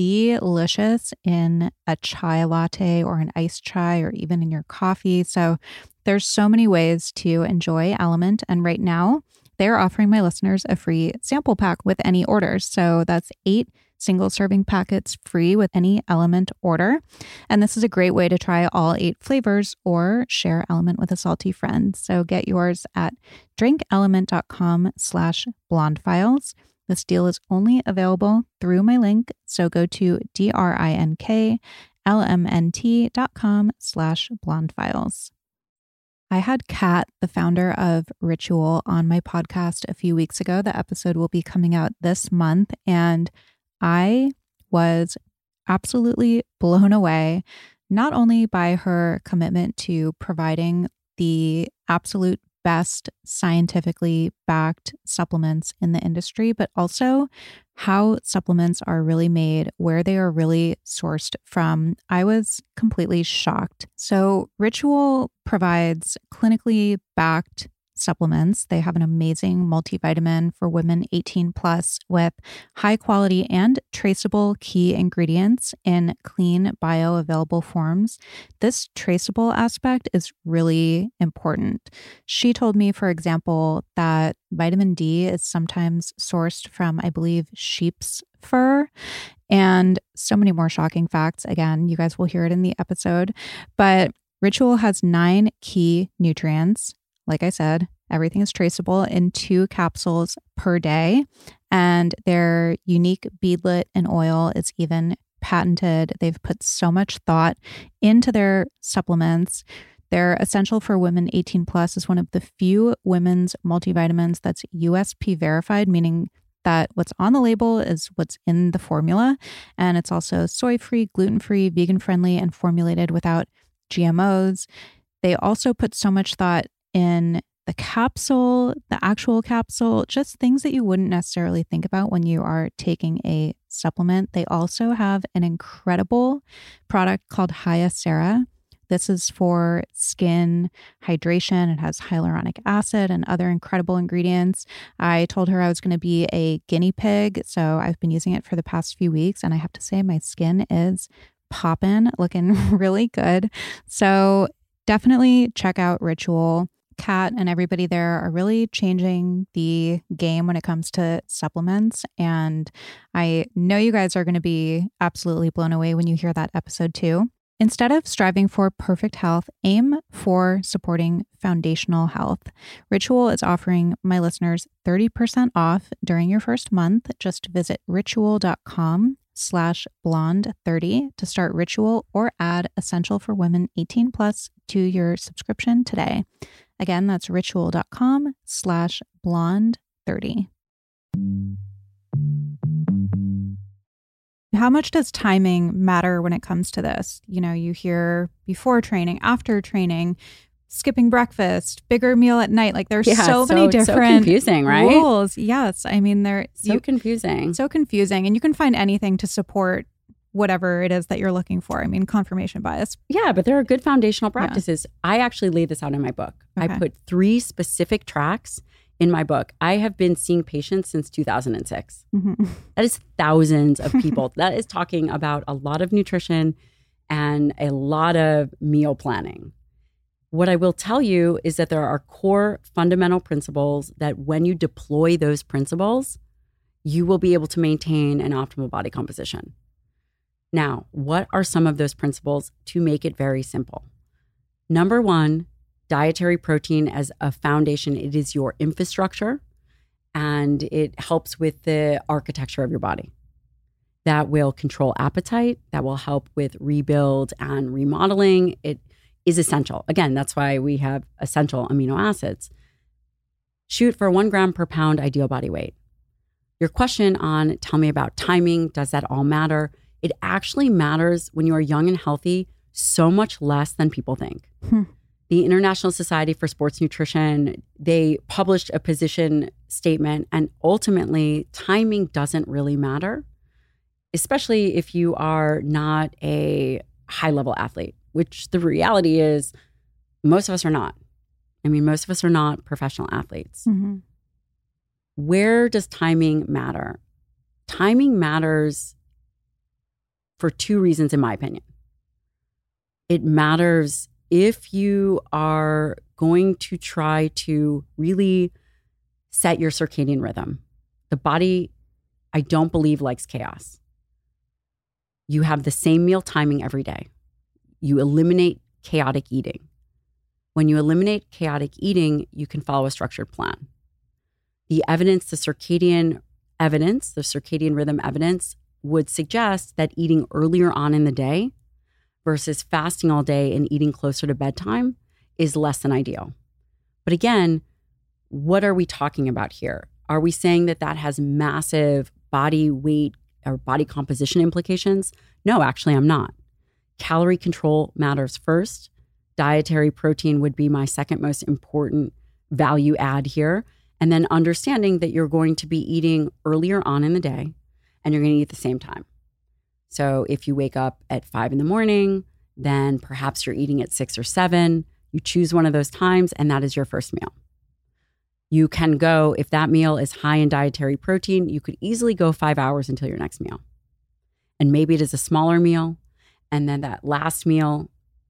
delicious in a chai latte or an iced chai or even in your coffee. So there's so many ways to enjoy Element. And right now they're offering my listeners a free sample pack with any orders. So that's 8 single serving packets free with any Element order. And this is a great way to try all 8 flavors or share Element with a salty friend. So get yours at drinkelement.com/blondefiles. This deal is only available through my link. So go to drinklmnt.com/blondefiles. I had Kat, the founder of Ritual, on my podcast a few weeks ago. The episode will be coming out this month, and I was absolutely blown away, not only by her commitment to providing the absolute best scientifically backed supplements in the industry, but also how supplements are really made, where they are really sourced from. I was completely shocked. So Ritual provides clinically backed supplements. They have an amazing multivitamin for women 18 plus with high quality and traceable key ingredients in clean bioavailable forms. This traceable aspect is really important. She told me, for example, that vitamin D is sometimes sourced from, I believe, sheep's fur, and so many more shocking facts. Again, you guys will hear it in the episode, but Ritual has 9 key nutrients. Like I said, everything is traceable in 2 capsules per day, and their unique beadlet and oil is even patented. They've put so much thought into their supplements. They're essential for women 18 plus is one of the few women's multivitamins that's USP verified, meaning that what's on the label is what's in the formula. And it's also soy-free, gluten-free, vegan-friendly, and formulated without GMOs. They also put so much thought in the capsule, the actual capsule, just things that you wouldn't necessarily think about when you are taking a supplement. They also have an incredible product called Hyacera. This is for skin hydration. It has hyaluronic acid and other incredible ingredients. I told her I was going to be a guinea pig, so I've been using it for the past few weeks, and I have to say my skin is popping, looking really good. So definitely check out Ritual. Kat and everybody there are really changing the game when it comes to supplements. And I know you guys are going to be absolutely blown away when you hear that episode too. Instead of striving for perfect health, aim for supporting foundational health. Ritual is offering my listeners 30% off during your first month. Just visit ritual.com/blonde30 to start Ritual or add Essential for Women 18 plus to your subscription today. Again, that's ritual.com/blonde30. How much does timing matter when it comes to this? You know, you hear before training, after training, skipping breakfast, bigger meal at night. Like there's so many different confusing, right? rules. Yes. I mean, they're confusing. So confusing. And you can find anything to support whatever it is that you're looking for. I mean, confirmation bias. Yeah, but there are good foundational practices. Yeah. I actually laid this out in my book. Okay. I put 3 specific tracks in my book. I have been seeing patients since 2006. Mm-hmm. That is thousands of people. That is talking about a lot of nutrition and a lot of meal planning. What I will tell you is that there are core fundamental principles that when you deploy those principles, you will be able to maintain an optimal body composition. Now, what are some of those principles to make it very simple? Number 1, dietary protein as a foundation. It is your infrastructure and it helps with the architecture of your body. That will control appetite. That will help with rebuild and remodeling. It is essential. Again, that's why we have essential amino acids. Shoot for 1 gram per pound ideal body weight. Your question on tell me about timing, does that all matter? It actually matters when you are young and healthy so much less than people think. The International Society for Sports Nutrition, they published a position statement, and ultimately timing doesn't really matter, especially if you are not a high-level athlete, which the reality is most of us are not. I mean, most of us are not professional athletes. Mm-hmm. Where does timing matter? Timing matters for 2 reasons, in my opinion. It matters if you are going to try to really set your circadian rhythm. The body, I don't believe, likes chaos. You have the same meal timing every day. You eliminate chaotic eating. When you eliminate chaotic eating, you can follow a structured plan. The evidence, the circadian rhythm evidence would suggest that eating earlier on in the day versus fasting all day and eating closer to bedtime is less than ideal. But again, what are we talking about here? Are we saying that that has massive body weight or body composition implications? No, actually, I'm not. Calorie control matters first. Dietary protein would be my second most important value add here. And then understanding that you're going to be eating earlier on in the day and you're going to eat at the same time. So if you wake up at 5 a.m, then perhaps you're eating at 6 or 7. You choose one of those times and that is your first meal. You can go, if that meal is high in dietary protein, you could easily go 5 hours until your next meal. And maybe it is a smaller meal. And then that last meal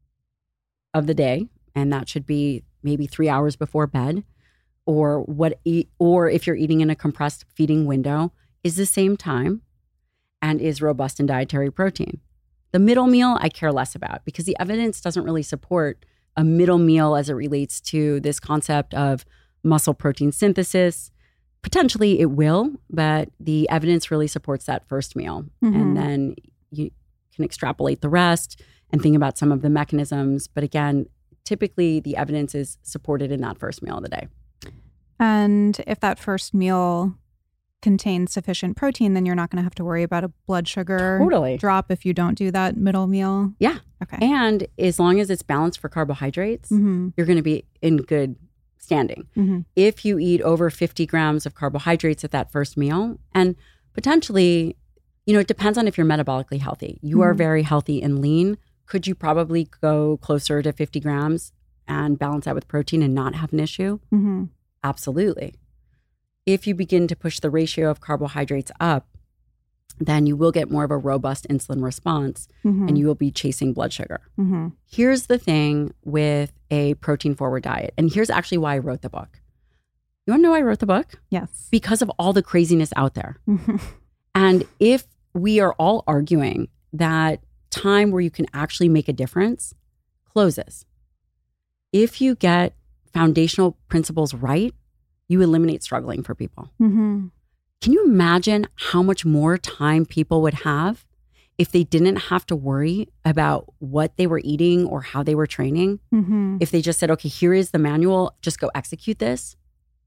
of the day, and that should be maybe 3 hours before bed, or if you're eating in a compressed feeding window, is the same time and is robust in dietary protein. The middle meal, I care less about because the evidence doesn't really support a middle meal as it relates to this concept of muscle protein synthesis. Potentially it will, but the evidence really supports that first meal. Mm-hmm. And then you can extrapolate the rest and think about some of the mechanisms. But again, typically the evidence is supported in that first meal of the day. And if that first meal contains sufficient protein, then you're not going to have to worry about a blood sugar Totally. drop if you don't do that middle meal. Yeah. Okay. And as long as it's balanced for carbohydrates, you're going to be in good standing. If you eat over 50 grams of carbohydrates at that first meal, and potentially, it depends on if you're metabolically healthy. You are very healthy and lean. Could you probably go closer to 50 grams and balance that with protein and not have an issue? Absolutely. If you begin to push the ratio of carbohydrates up, then you will get more of a robust insulin response and you will be chasing blood sugar. Here's the thing with a protein forward diet. And here's actually why I wrote the book. You want to know why I wrote the book? Yes. Because of all the craziness out there. And if we are all arguing that time where you can actually make a difference closes, if you get foundational principles right, you eliminate struggling for people. Can you imagine how much more time people would have if they didn't have to worry about what they were eating or how they were training? If they just said, okay, here is the manual, just go execute this.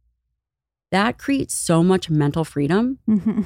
That creates so much mental freedom.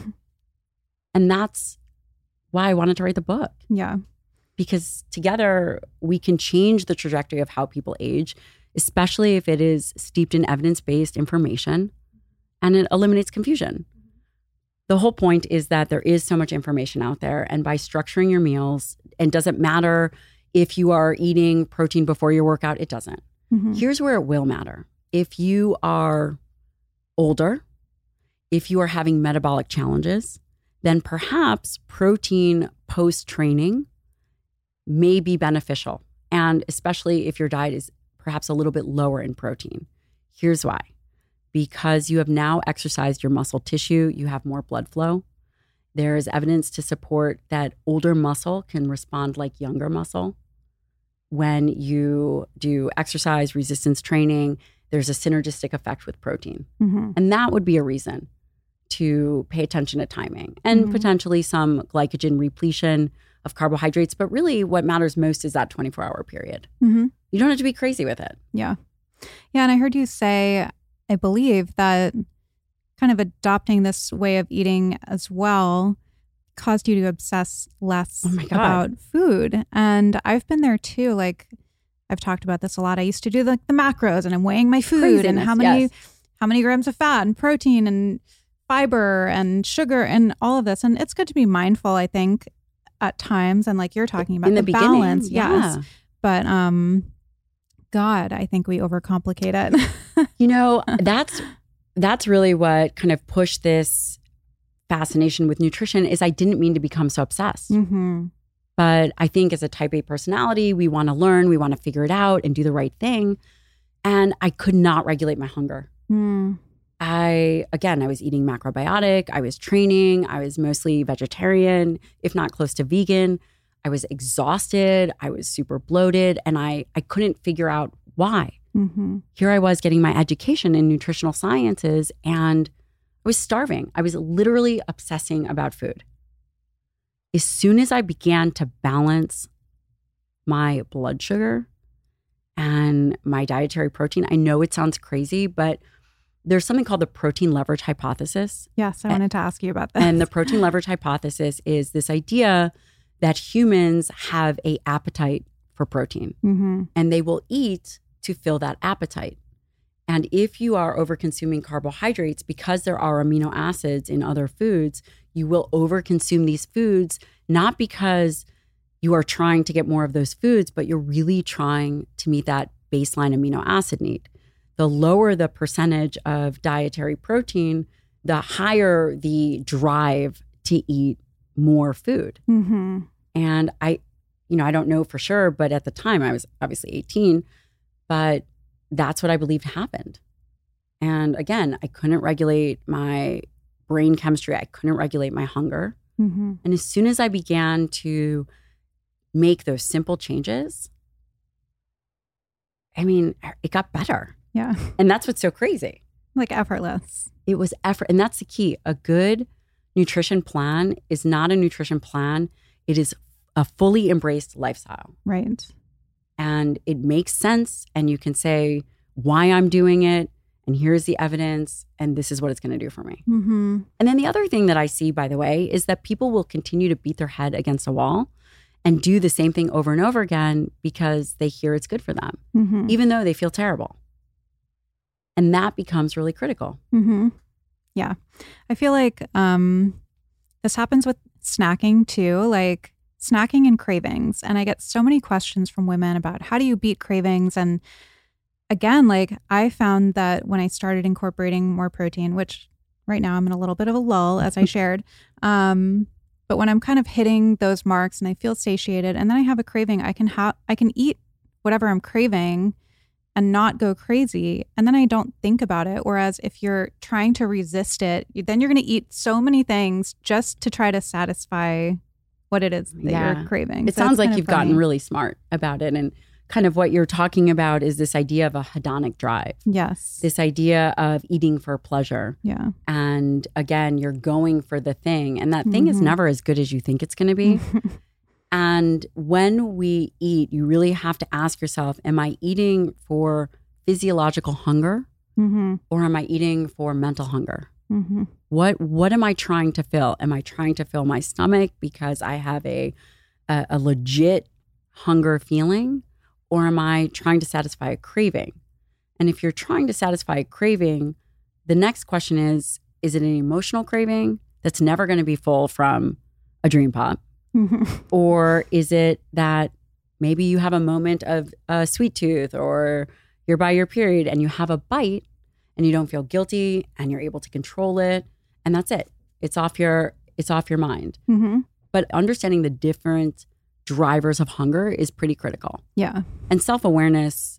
And that's why I wanted to write the book. Yeah. Because together we can change the trajectory of how people age, especially if it is steeped in evidence-based information and it eliminates confusion. The whole point is that there is so much information out there, and by structuring your meals, and doesn't matter if you are eating protein before your workout, it doesn't. Here's where it will matter. If you are older, if you are having metabolic challenges, then perhaps protein post-training may be beneficial. And especially if your diet is perhaps a little bit lower in protein. Here's why. Because you have now exercised your muscle tissue, you have more blood flow. There is evidence to support that older muscle can respond like younger muscle. When you do exercise resistance training, there's a synergistic effect with protein. And that would be a reason to pay attention to timing and potentially some glycogen repletion of carbohydrates. But really what matters most is that 24-hour period. You don't have to be crazy with it. Yeah. Yeah. And I heard you say, I believe, that kind of adopting this way of eating as well caused you to obsess less about food. And I've been there too. Like, I've talked about this a lot. I used to do the macros, and I'm weighing my food and how many grams of fat and protein and fiber and sugar and all of this. And it's good to be mindful, I think, at times. And like you're talking about, in the balance. Yes. But God, I think we overcomplicate it. That's really what kind of pushed this fascination with nutrition. Is I didn't mean to become so obsessed. But I think as a type A personality, we want to learn, we want to figure it out and do the right thing. And I could not regulate my hunger. I was eating macrobiotic, I was training, I was mostly vegetarian, if not close to vegan. I was exhausted, I was super bloated, and I couldn't figure out why. Here I was getting my education in nutritional sciences, and I was starving. I was literally obsessing about food. As soon as I began to balance my blood sugar and my dietary protein, I know it sounds crazy, but there's something called the protein leverage hypothesis. Yes, I wanted to ask you about that. And the protein leverage hypothesis is this idea that humans have an appetite for protein, and they will eat to fill that appetite. And if you are over-consuming carbohydrates, because there are amino acids in other foods, you will over-consume these foods, not because you are trying to get more of those foods, but you're really trying to meet that baseline amino acid need. The lower the percentage of dietary protein, the higher the drive to eat more food. And I don't know for sure, but at the time I was obviously 18, but that's what I believed happened. And again, I couldn't regulate my brain chemistry. I couldn't regulate my hunger. And as soon as I began to make those simple changes, it got better. Yeah. And that's what's so crazy. Like effortless. It was effort. And that's the key. A good nutrition plan is not a nutrition plan. It is a fully embraced lifestyle. Right. And it makes sense. And you can say why I'm doing it. And and here's the evidence, and this is what it's going to do for me. Mm-hmm. And then the other thing that I see, by the way, is that people will continue to beat their head against a wall and do the same thing over and over again because they hear it's good for them, Mm-hmm. even though they feel terrible. And that becomes really critical. Mm-hmm. Yeah. I feel like this happens with snacking too, like snacking and cravings. And I get so many questions from women about how do you beat cravings? And again, like I found that when I started incorporating more protein, which right now I'm in a little bit of a lull, as I shared, but when I'm kind of hitting those marks and I feel satiated and then I have a craving, I can eat whatever I'm craving and not go crazy. And then I don't think about it. Whereas if you're trying to resist it, then you're going to eat so many things just to try to satisfy what it is that you're craving. It sounds like you've gotten really smart about it. And kind of what you're talking about is this idea of a hedonic drive. Yes. This idea of eating for pleasure. Yeah. And again, you're going for the thing. And that thing is never as good as you think it's going to be. And when we eat, you really have to ask yourself, am I eating for physiological hunger or am I eating for mental hunger? Mm-hmm. What am I trying to fill? Am I trying to fill my stomach because I have a legit hunger feeling? Or am I trying to satisfy a craving? And if you're trying to satisfy a craving, the next question is it an emotional craving that's never going to be full from a Dream Pop? Or is it that maybe you have a moment of a sweet tooth or you're by your period and you have a bite and you don't feel guilty and you're able to control it and that's it. It's off your mind. Mm-hmm. But understanding the different drivers of hunger is pretty critical. Yeah. And self-awareness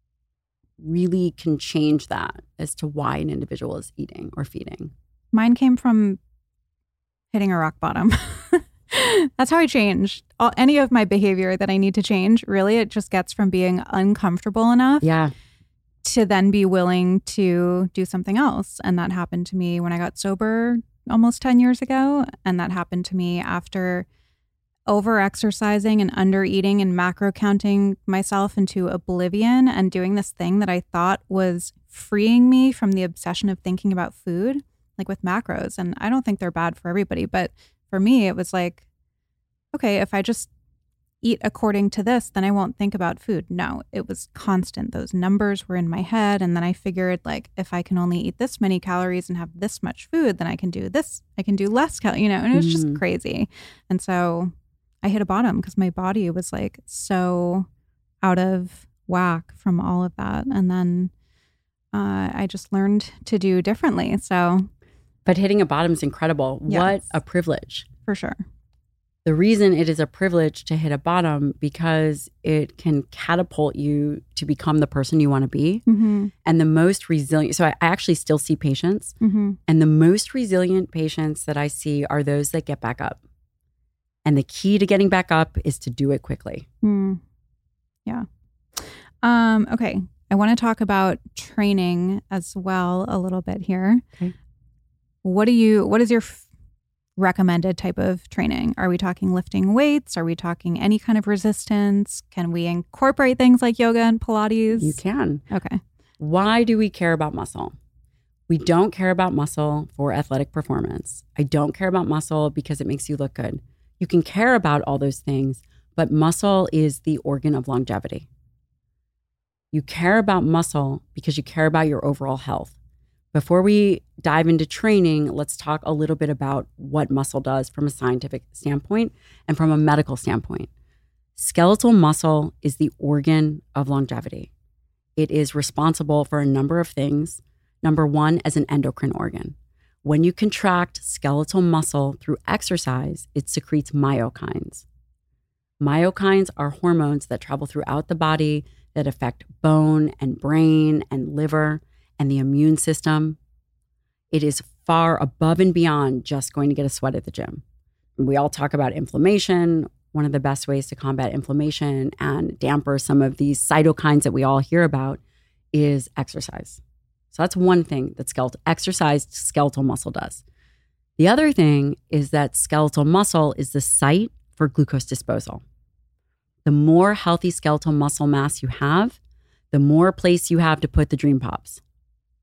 really can change that as to why an individual is eating or feeding. Mine came from hitting a rock bottom. That's how I changed any of my behavior that I need to change. Really, it just gets from being uncomfortable enough to then be willing to do something else. And that happened to me when I got sober almost 10 years ago. And that happened to me after over-exercising and under-eating and macro counting myself into oblivion and doing this thing that I thought was freeing me from the obsession of thinking about food, like with macros. And I don't think they're bad for everybody, but for me, it was like, okay, if I just eat according to this, then I won't think about food. No, it was constant. Those numbers were in my head. And then I figured, like, if I can only eat this many calories and have this much food, then I can do this. I can do less calories, and it was just crazy. And so I hit a bottom because my body was like so out of whack from all of that. And then I just learned to do differently. So. But hitting a bottom is incredible. Yes. What a privilege. For sure. The reason it is a privilege to hit a bottom because it can catapult you to become the person you want to be. Mm-hmm. And the most resilient, so I actually still see patients, and the most resilient patients that I see are those that get back up. And the key to getting back up is to do it quickly. Yeah. Okay. I want to talk about training as well a little bit here. Okay. What is your recommended type of training? Are we talking lifting weights? Are we talking any kind of resistance? Can we incorporate things like yoga and Pilates? You can. Okay. Why do we care about muscle? We don't care about muscle for athletic performance. I don't care about muscle because it makes you look good. You can care about all those things, but muscle is the organ of longevity. You care about muscle because you care about your overall health. Before we dive into training, let's talk a little bit about what muscle does from a scientific standpoint and from a medical standpoint. Skeletal muscle is the organ of longevity. It is responsible for a number of things. Number one, as an endocrine organ. When you contract skeletal muscle through exercise, it secretes myokines. Myokines are hormones that travel throughout the body that affect bone and brain and liver and the immune system. It is far above and beyond just going to get a sweat at the gym. We all talk about inflammation. One of the best ways to combat inflammation and damper some of these cytokines that we all hear about is exercise. So that's one thing that exercised skeletal muscle does. The other thing is that skeletal muscle is the site for glucose disposal. The more healthy skeletal muscle mass you have, the more place you have to put the Dream Pops.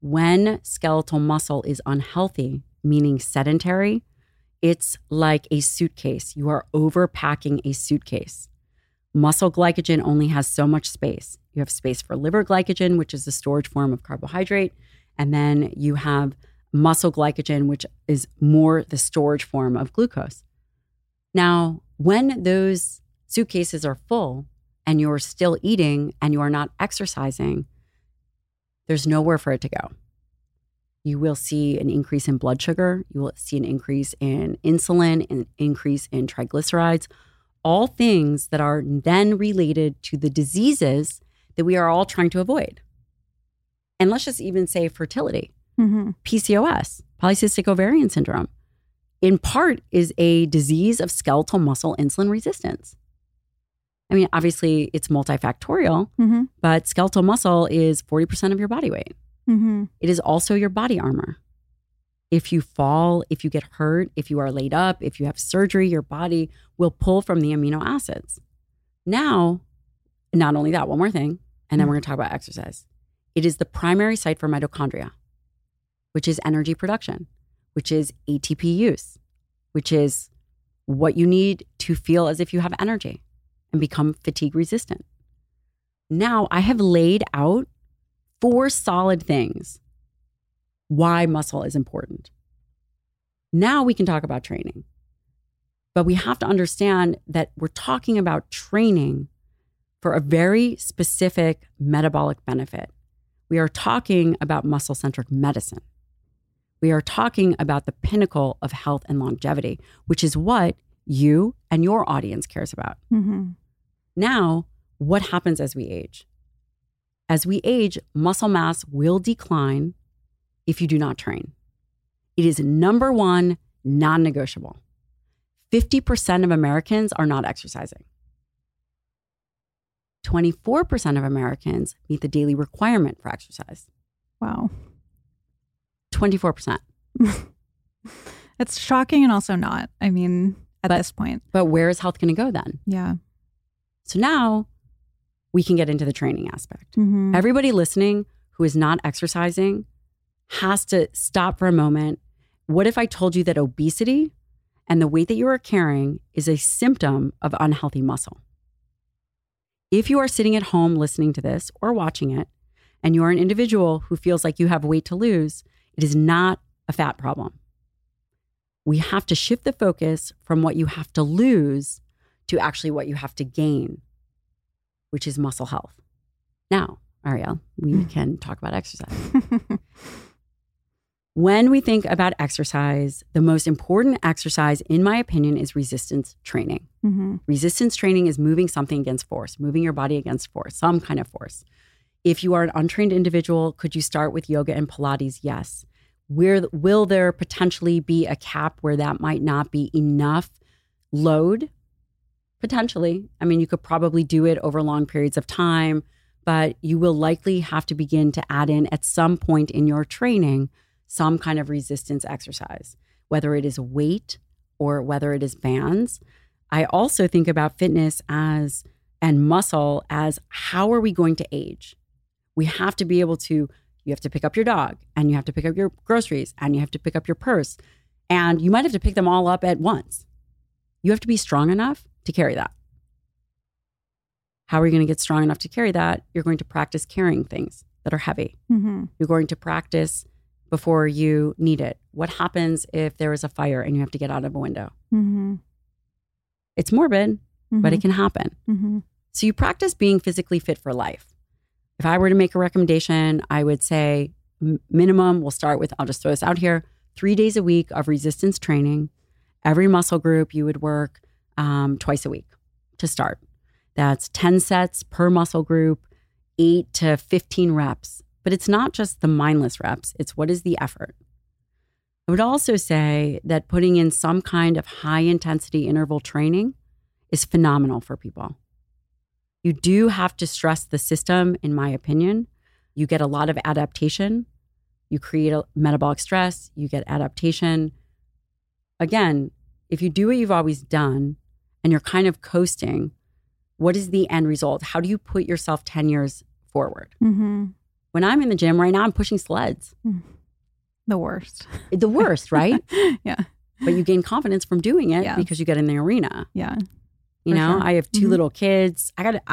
when skeletal muscle is unhealthy, meaning sedentary, it's like a suitcase. You are overpacking a suitcase. Muscle glycogen only has so much space. You have space for liver glycogen, which is the storage form of carbohydrate. And then you have muscle glycogen, which is more the storage form of glucose. Now, when those suitcases are full and you're still eating and you are not exercising, there's nowhere for it to go. You will see an increase in blood sugar. You will see an increase in insulin, an increase in triglycerides, all things that are then related to the diseases that we are all trying to avoid. And let's just even say fertility, PCOS, polycystic ovarian syndrome, in part is a disease of skeletal muscle insulin resistance. I mean, obviously it's multifactorial, but skeletal muscle is 40% of your body weight. It is also your body armor. If you fall, if you get hurt, if you are laid up, if you have surgery, your body will pull from the amino acids. Now, not only that, one more thing, and then we're going to talk about exercise. It is the primary site for mitochondria, which is energy production, which is ATP use, which is what you need to feel as if you have energy and become fatigue resistant. Now, I have laid out 4 solid things why muscle is important. Now we can talk about training. But we have to understand that we're talking about training for a very specific metabolic benefit. We are talking about muscle-centric medicine. We are talking about the pinnacle of health and longevity, which is what you and your audience cares about. Now, what happens as we age? As we age, muscle mass will decline if you do not train. It is number one, non-negotiable. 50% of Americans are not exercising. 24% of Americans meet the daily requirement for exercise. Wow. 24%. It's shocking and also not. I mean, at this point. But where is health going to go then? Yeah. So now we can get into the training aspect. Everybody listening who is not exercising has to stop for a moment. What if I told you that obesity and the weight that you are carrying is a symptom of unhealthy muscle? If you are sitting at home listening to this or watching it, and you are an individual who feels like you have weight to lose, it is not a fat problem. We have to shift the focus from what you have to lose to actually what you have to gain, which is muscle health. Now, Arielle, we can talk about exercise. When we think about exercise, the most important exercise, in my opinion, is resistance training. Resistance training is moving something against force, moving your body against force, some kind of force. If you are an untrained individual, could you start with yoga and Pilates? Yes. Will there potentially be a cap where that might not be enough load? Potentially. I mean, you could probably do it over long periods of time, but you will likely have to begin to add in at some point in your training some kind of resistance exercise, whether it is weight or whether it is bands. I also think about fitness and muscle as how are we going to age? We have to be able to, you have to pick up your dog and you have to pick up your groceries and you have to pick up your purse and you might have to pick them all up at once. You have to be strong enough to carry that. How are you going to get strong enough to carry that? You're going to practice carrying things that are heavy. You're going to practice before you need it. What happens if there is a fire and you have to get out of a window? It's morbid, but it can happen. So you practice being physically fit for life. If I were to make a recommendation, I would say minimum, we'll start with, I'll just throw this out here, 3 days a week of resistance training. Every muscle group you would work twice a week to start. That's 10 sets per muscle group, 8 to 15 reps. But it's not just the mindless reps, it's what is the effort. I would also say that putting in some kind of high intensity interval training is phenomenal for people. You do have to stress the system, in my opinion. You get a lot of adaptation. You create a metabolic stress, you get adaptation. Again, if you do what you've always done and you're kind of coasting, what is the end result? How do you put yourself 10 years forward? When I'm in the gym right now, I'm pushing sleds. The worst. The worst, right? Yeah. But you gain confidence from doing it because you get in the arena. Yeah. You know, sure. I have 2 little kids. I gotta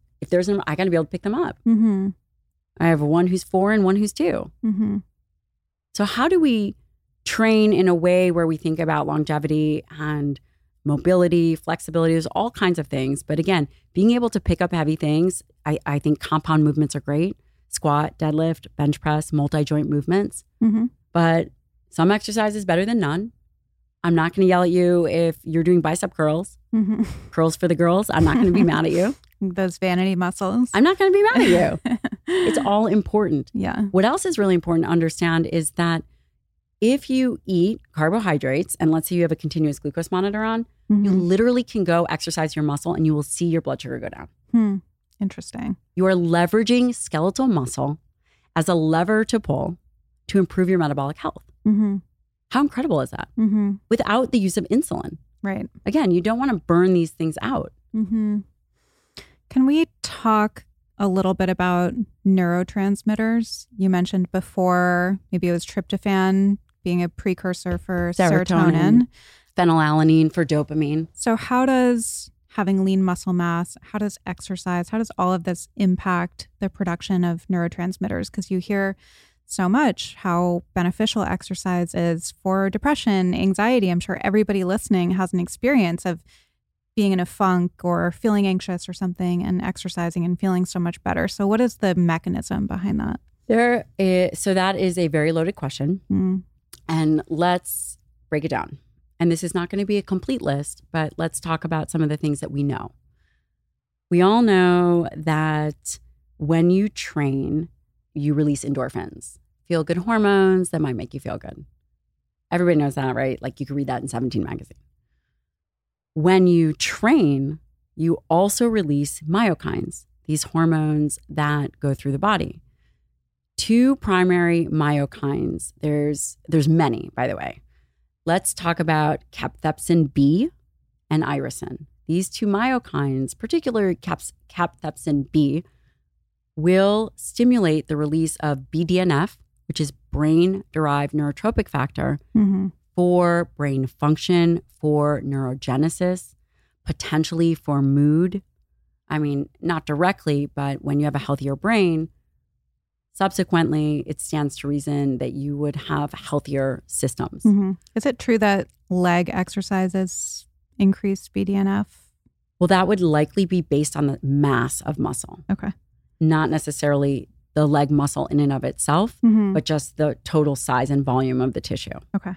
be able to pick them up. Mm-hmm. I have one who's 4 and one who's 2. Mm-hmm. So how do we train in a way where we think about longevity and mobility, flexibility? There's all kinds of things. But again, being able to pick up heavy things, I think compound movements are great. Squat, deadlift, bench press, multi-joint movements. Mm-hmm. But some exercise is better than none. I'm not going to yell at you if you're doing bicep curls. Mm-hmm. Curls for the girls. I'm not going to be mad at you. Those vanity muscles. I'm not going to be mad at you. It's all important. Yeah. What else is really important to understand is that if you eat carbohydrates, and let's say you have a continuous glucose monitor on, you literally can go exercise your muscle and you will see your blood sugar go down. Interesting. You are leveraging skeletal muscle as a lever to pull to improve your metabolic health. Mm-hmm. How incredible is that? Mm-hmm. Without the use of insulin. Right. Again, you don't want to burn these things out. Mm-hmm. Can we talk a little bit about neurotransmitters? You mentioned before, maybe it was tryptophan being a precursor for serotonin. Phenylalanine for dopamine. So how does having lean muscle mass, how does exercise, how does all of this impact the production of neurotransmitters? Because you hear so much how beneficial exercise is for depression, anxiety. I'm sure everybody listening has an experience of being in a funk or feeling anxious or something and exercising and feeling so much better. So what is the mechanism behind that? So that is a very loaded question. And let's break it down. And this is not going to be a complete list, but let's talk about some of the things that we know. We all know that when you train, you release endorphins, feel good hormones that might make you feel good. Everybody knows that, right? Like you can read that in 17 magazine. When you train, you also release myokines, these hormones that go through the body. 2 primary myokines. There's many, by the way. Let's talk about cathepsin B and irisin. These 2 myokines, particularly cathepsin B, will stimulate the release of BDNF, which is brain-derived neurotrophic factor, for brain function, for neurogenesis, potentially for mood. I mean, not directly, but when you have a healthier brain, subsequently, it stands to reason that you would have healthier systems. Is it true that leg exercises increase BDNF? Well, that would likely be based on the mass of muscle. Okay. Not necessarily the leg muscle in and of itself, but just the total size and volume of the tissue. Okay.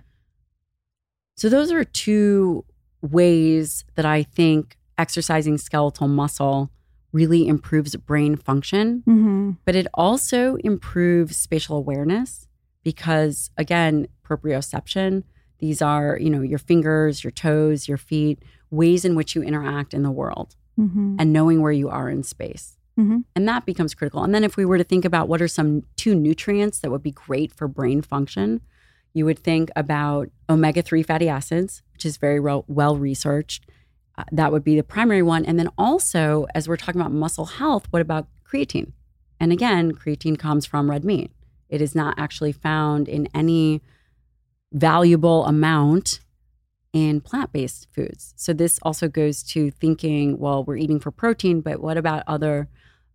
So those are 2 ways that I think exercising skeletal muscle really improves brain function, but it also improves spatial awareness because, again, proprioception, these are, your fingers, your toes, your feet, ways in which you interact in the world and knowing where you are in space. And that becomes critical. And then if we were to think about what are some 2 nutrients that would be great for brain function, you would think about omega-3 fatty acids, which is very well researched. That would be the primary one. And then also, as we're talking about muscle health, what about creatine? And again, creatine comes from red meat. It is not actually found in any valuable amount in plant-based foods. So this also goes to thinking, well, we're eating for protein, but what about other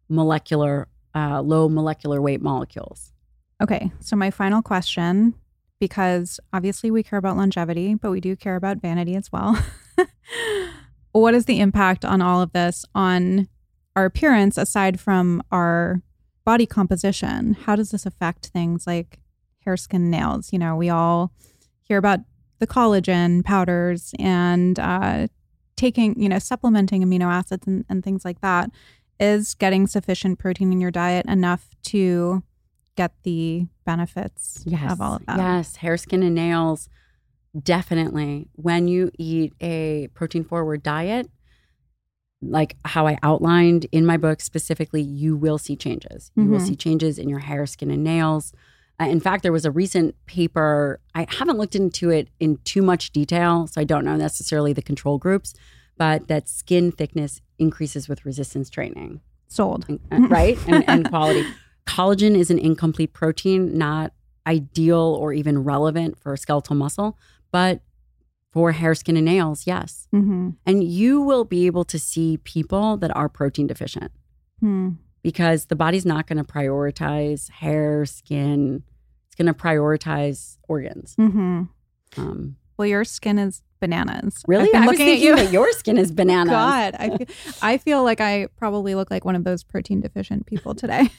low molecular weight molecules? Okay, so my final question, because obviously we care about longevity, but we do care about vanity as well. What is the impact on all of this on our appearance aside from our body composition? How does this affect things like hair, skin, nails? We all hear about the collagen powders and taking, supplementing amino acids and things like that. Is getting sufficient protein in your diet enough to get the benefits of all of that? Yes, hair, skin, and nails. Definitely. When you eat a protein-forward diet, like how I outlined in my book specifically, you will see changes. You will see changes in your hair, skin, and nails. In fact, there was a recent paper, I haven't looked into it in too much detail, so I don't know necessarily the control groups, but that skin thickness increases with resistance training. Sold. Right? And quality. Collagen is an incomplete protein, not ideal or even relevant for skeletal muscle, but for hair, skin, and nails, yes. Mm-hmm. And you will be able to see people that are protein deficient because the body's not going to prioritize hair, skin. It's going to prioritize organs. Mm-hmm. Well, your skin is bananas. Really? I was thinking that your skin is bananas. God, I feel like I probably look like one of those protein deficient people today.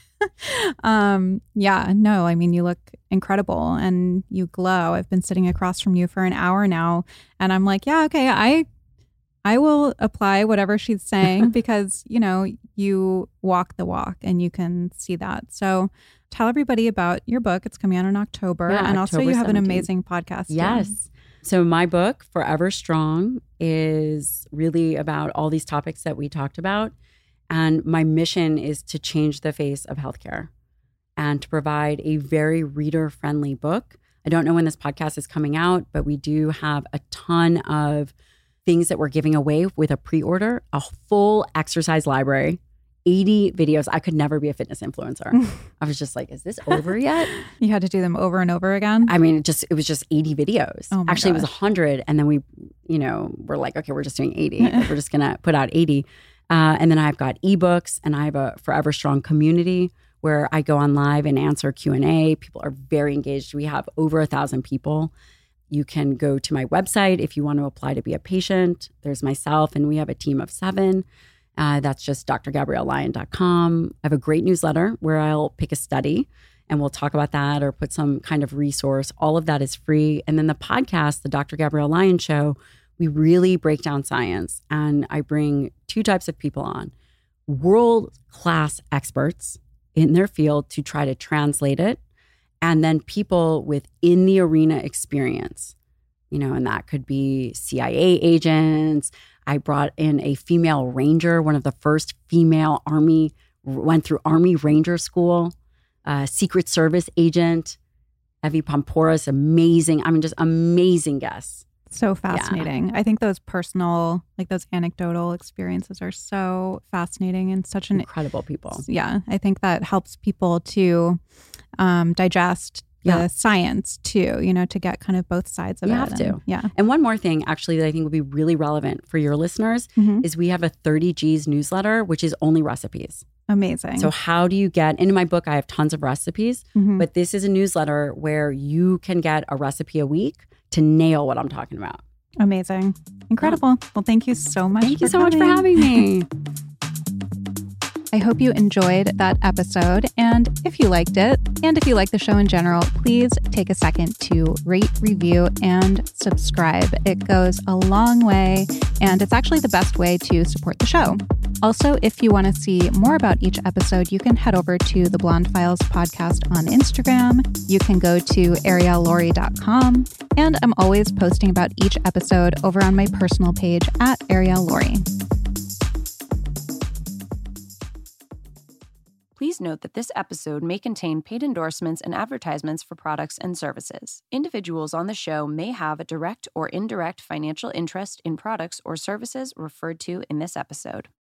Yeah, no, I mean, you look incredible and you glow. I've been sitting across from you for an hour now and I'm like, yeah, okay, I will apply whatever she's saying because, you know, you walk the walk and you can see that. So tell everybody about your book. It's coming out in October. Yeah, and October also you have 17th. an amazing podcast. Yes. So my book, Forever Strong, is really about all these topics that we talked about. And my mission is to change the face of healthcare and to provide a very reader-friendly book. I don't know when this podcast is coming out, but we do have a ton of things that we're giving away with a pre-order, a full exercise library, 80 videos. I could never be a fitness influencer. I was just like, is this over yet? You had to do them over and over again? I mean, it was just 80 videos. Oh my Actually, gosh. it was 100. And then we're like, okay, we're just doing 80. We're just going to put out 80. And then I've got eBooks and I have a Forever Strong community where I go on live and answer Q&A. People are very engaged. We have over 1,000 people. You can go to my website if you want to apply to be a patient. There's myself and we have a team of 7. That's just drgabriellelyon.com. I have a great newsletter where I'll pick a study and we'll talk about that or put some kind of resource. All of that is free. And then the podcast, the Dr. Gabrielle Lyon Show, we really break down science. And I bring 2 types of people on. World-class experts in their field to try to translate it. And then people with in the arena experience, and that could be CIA agents. I brought in a female ranger, one of the first female Army, went through Army Ranger School, Secret Service agent, Evie Pomporis, amazing. I mean, just amazing guests. So fascinating. Yeah. I think those personal, those anecdotal experiences are so fascinating and such an incredible people. Yeah. I think that helps people to digest the science too, to get kind of both sides of it. You have to. Yeah. And one more thing actually that I think would be really relevant for your listeners is we have a 30 G's newsletter, which is only recipes. Amazing. So how do you get, into my book, I have tons of recipes, but this is a newsletter where you can get a recipe a week to nail what I'm talking about. Amazing. Incredible. Well, thank you so much. Thank you so much for having me. I hope you enjoyed that episode. And if you liked it, and if you like the show in general, please take a second to rate, review, and subscribe. It goes a long way, and it's actually the best way to support the show. Also, if you want to see more about each episode, you can head over to the Blonde Files podcast on Instagram. You can go to ariellelaurie.com. And I'm always posting about each episode over on my personal page at Arielle Laurie. Please note that this episode may contain paid endorsements and advertisements for products and services. Individuals on the show may have a direct or indirect financial interest in products or services referred to in this episode.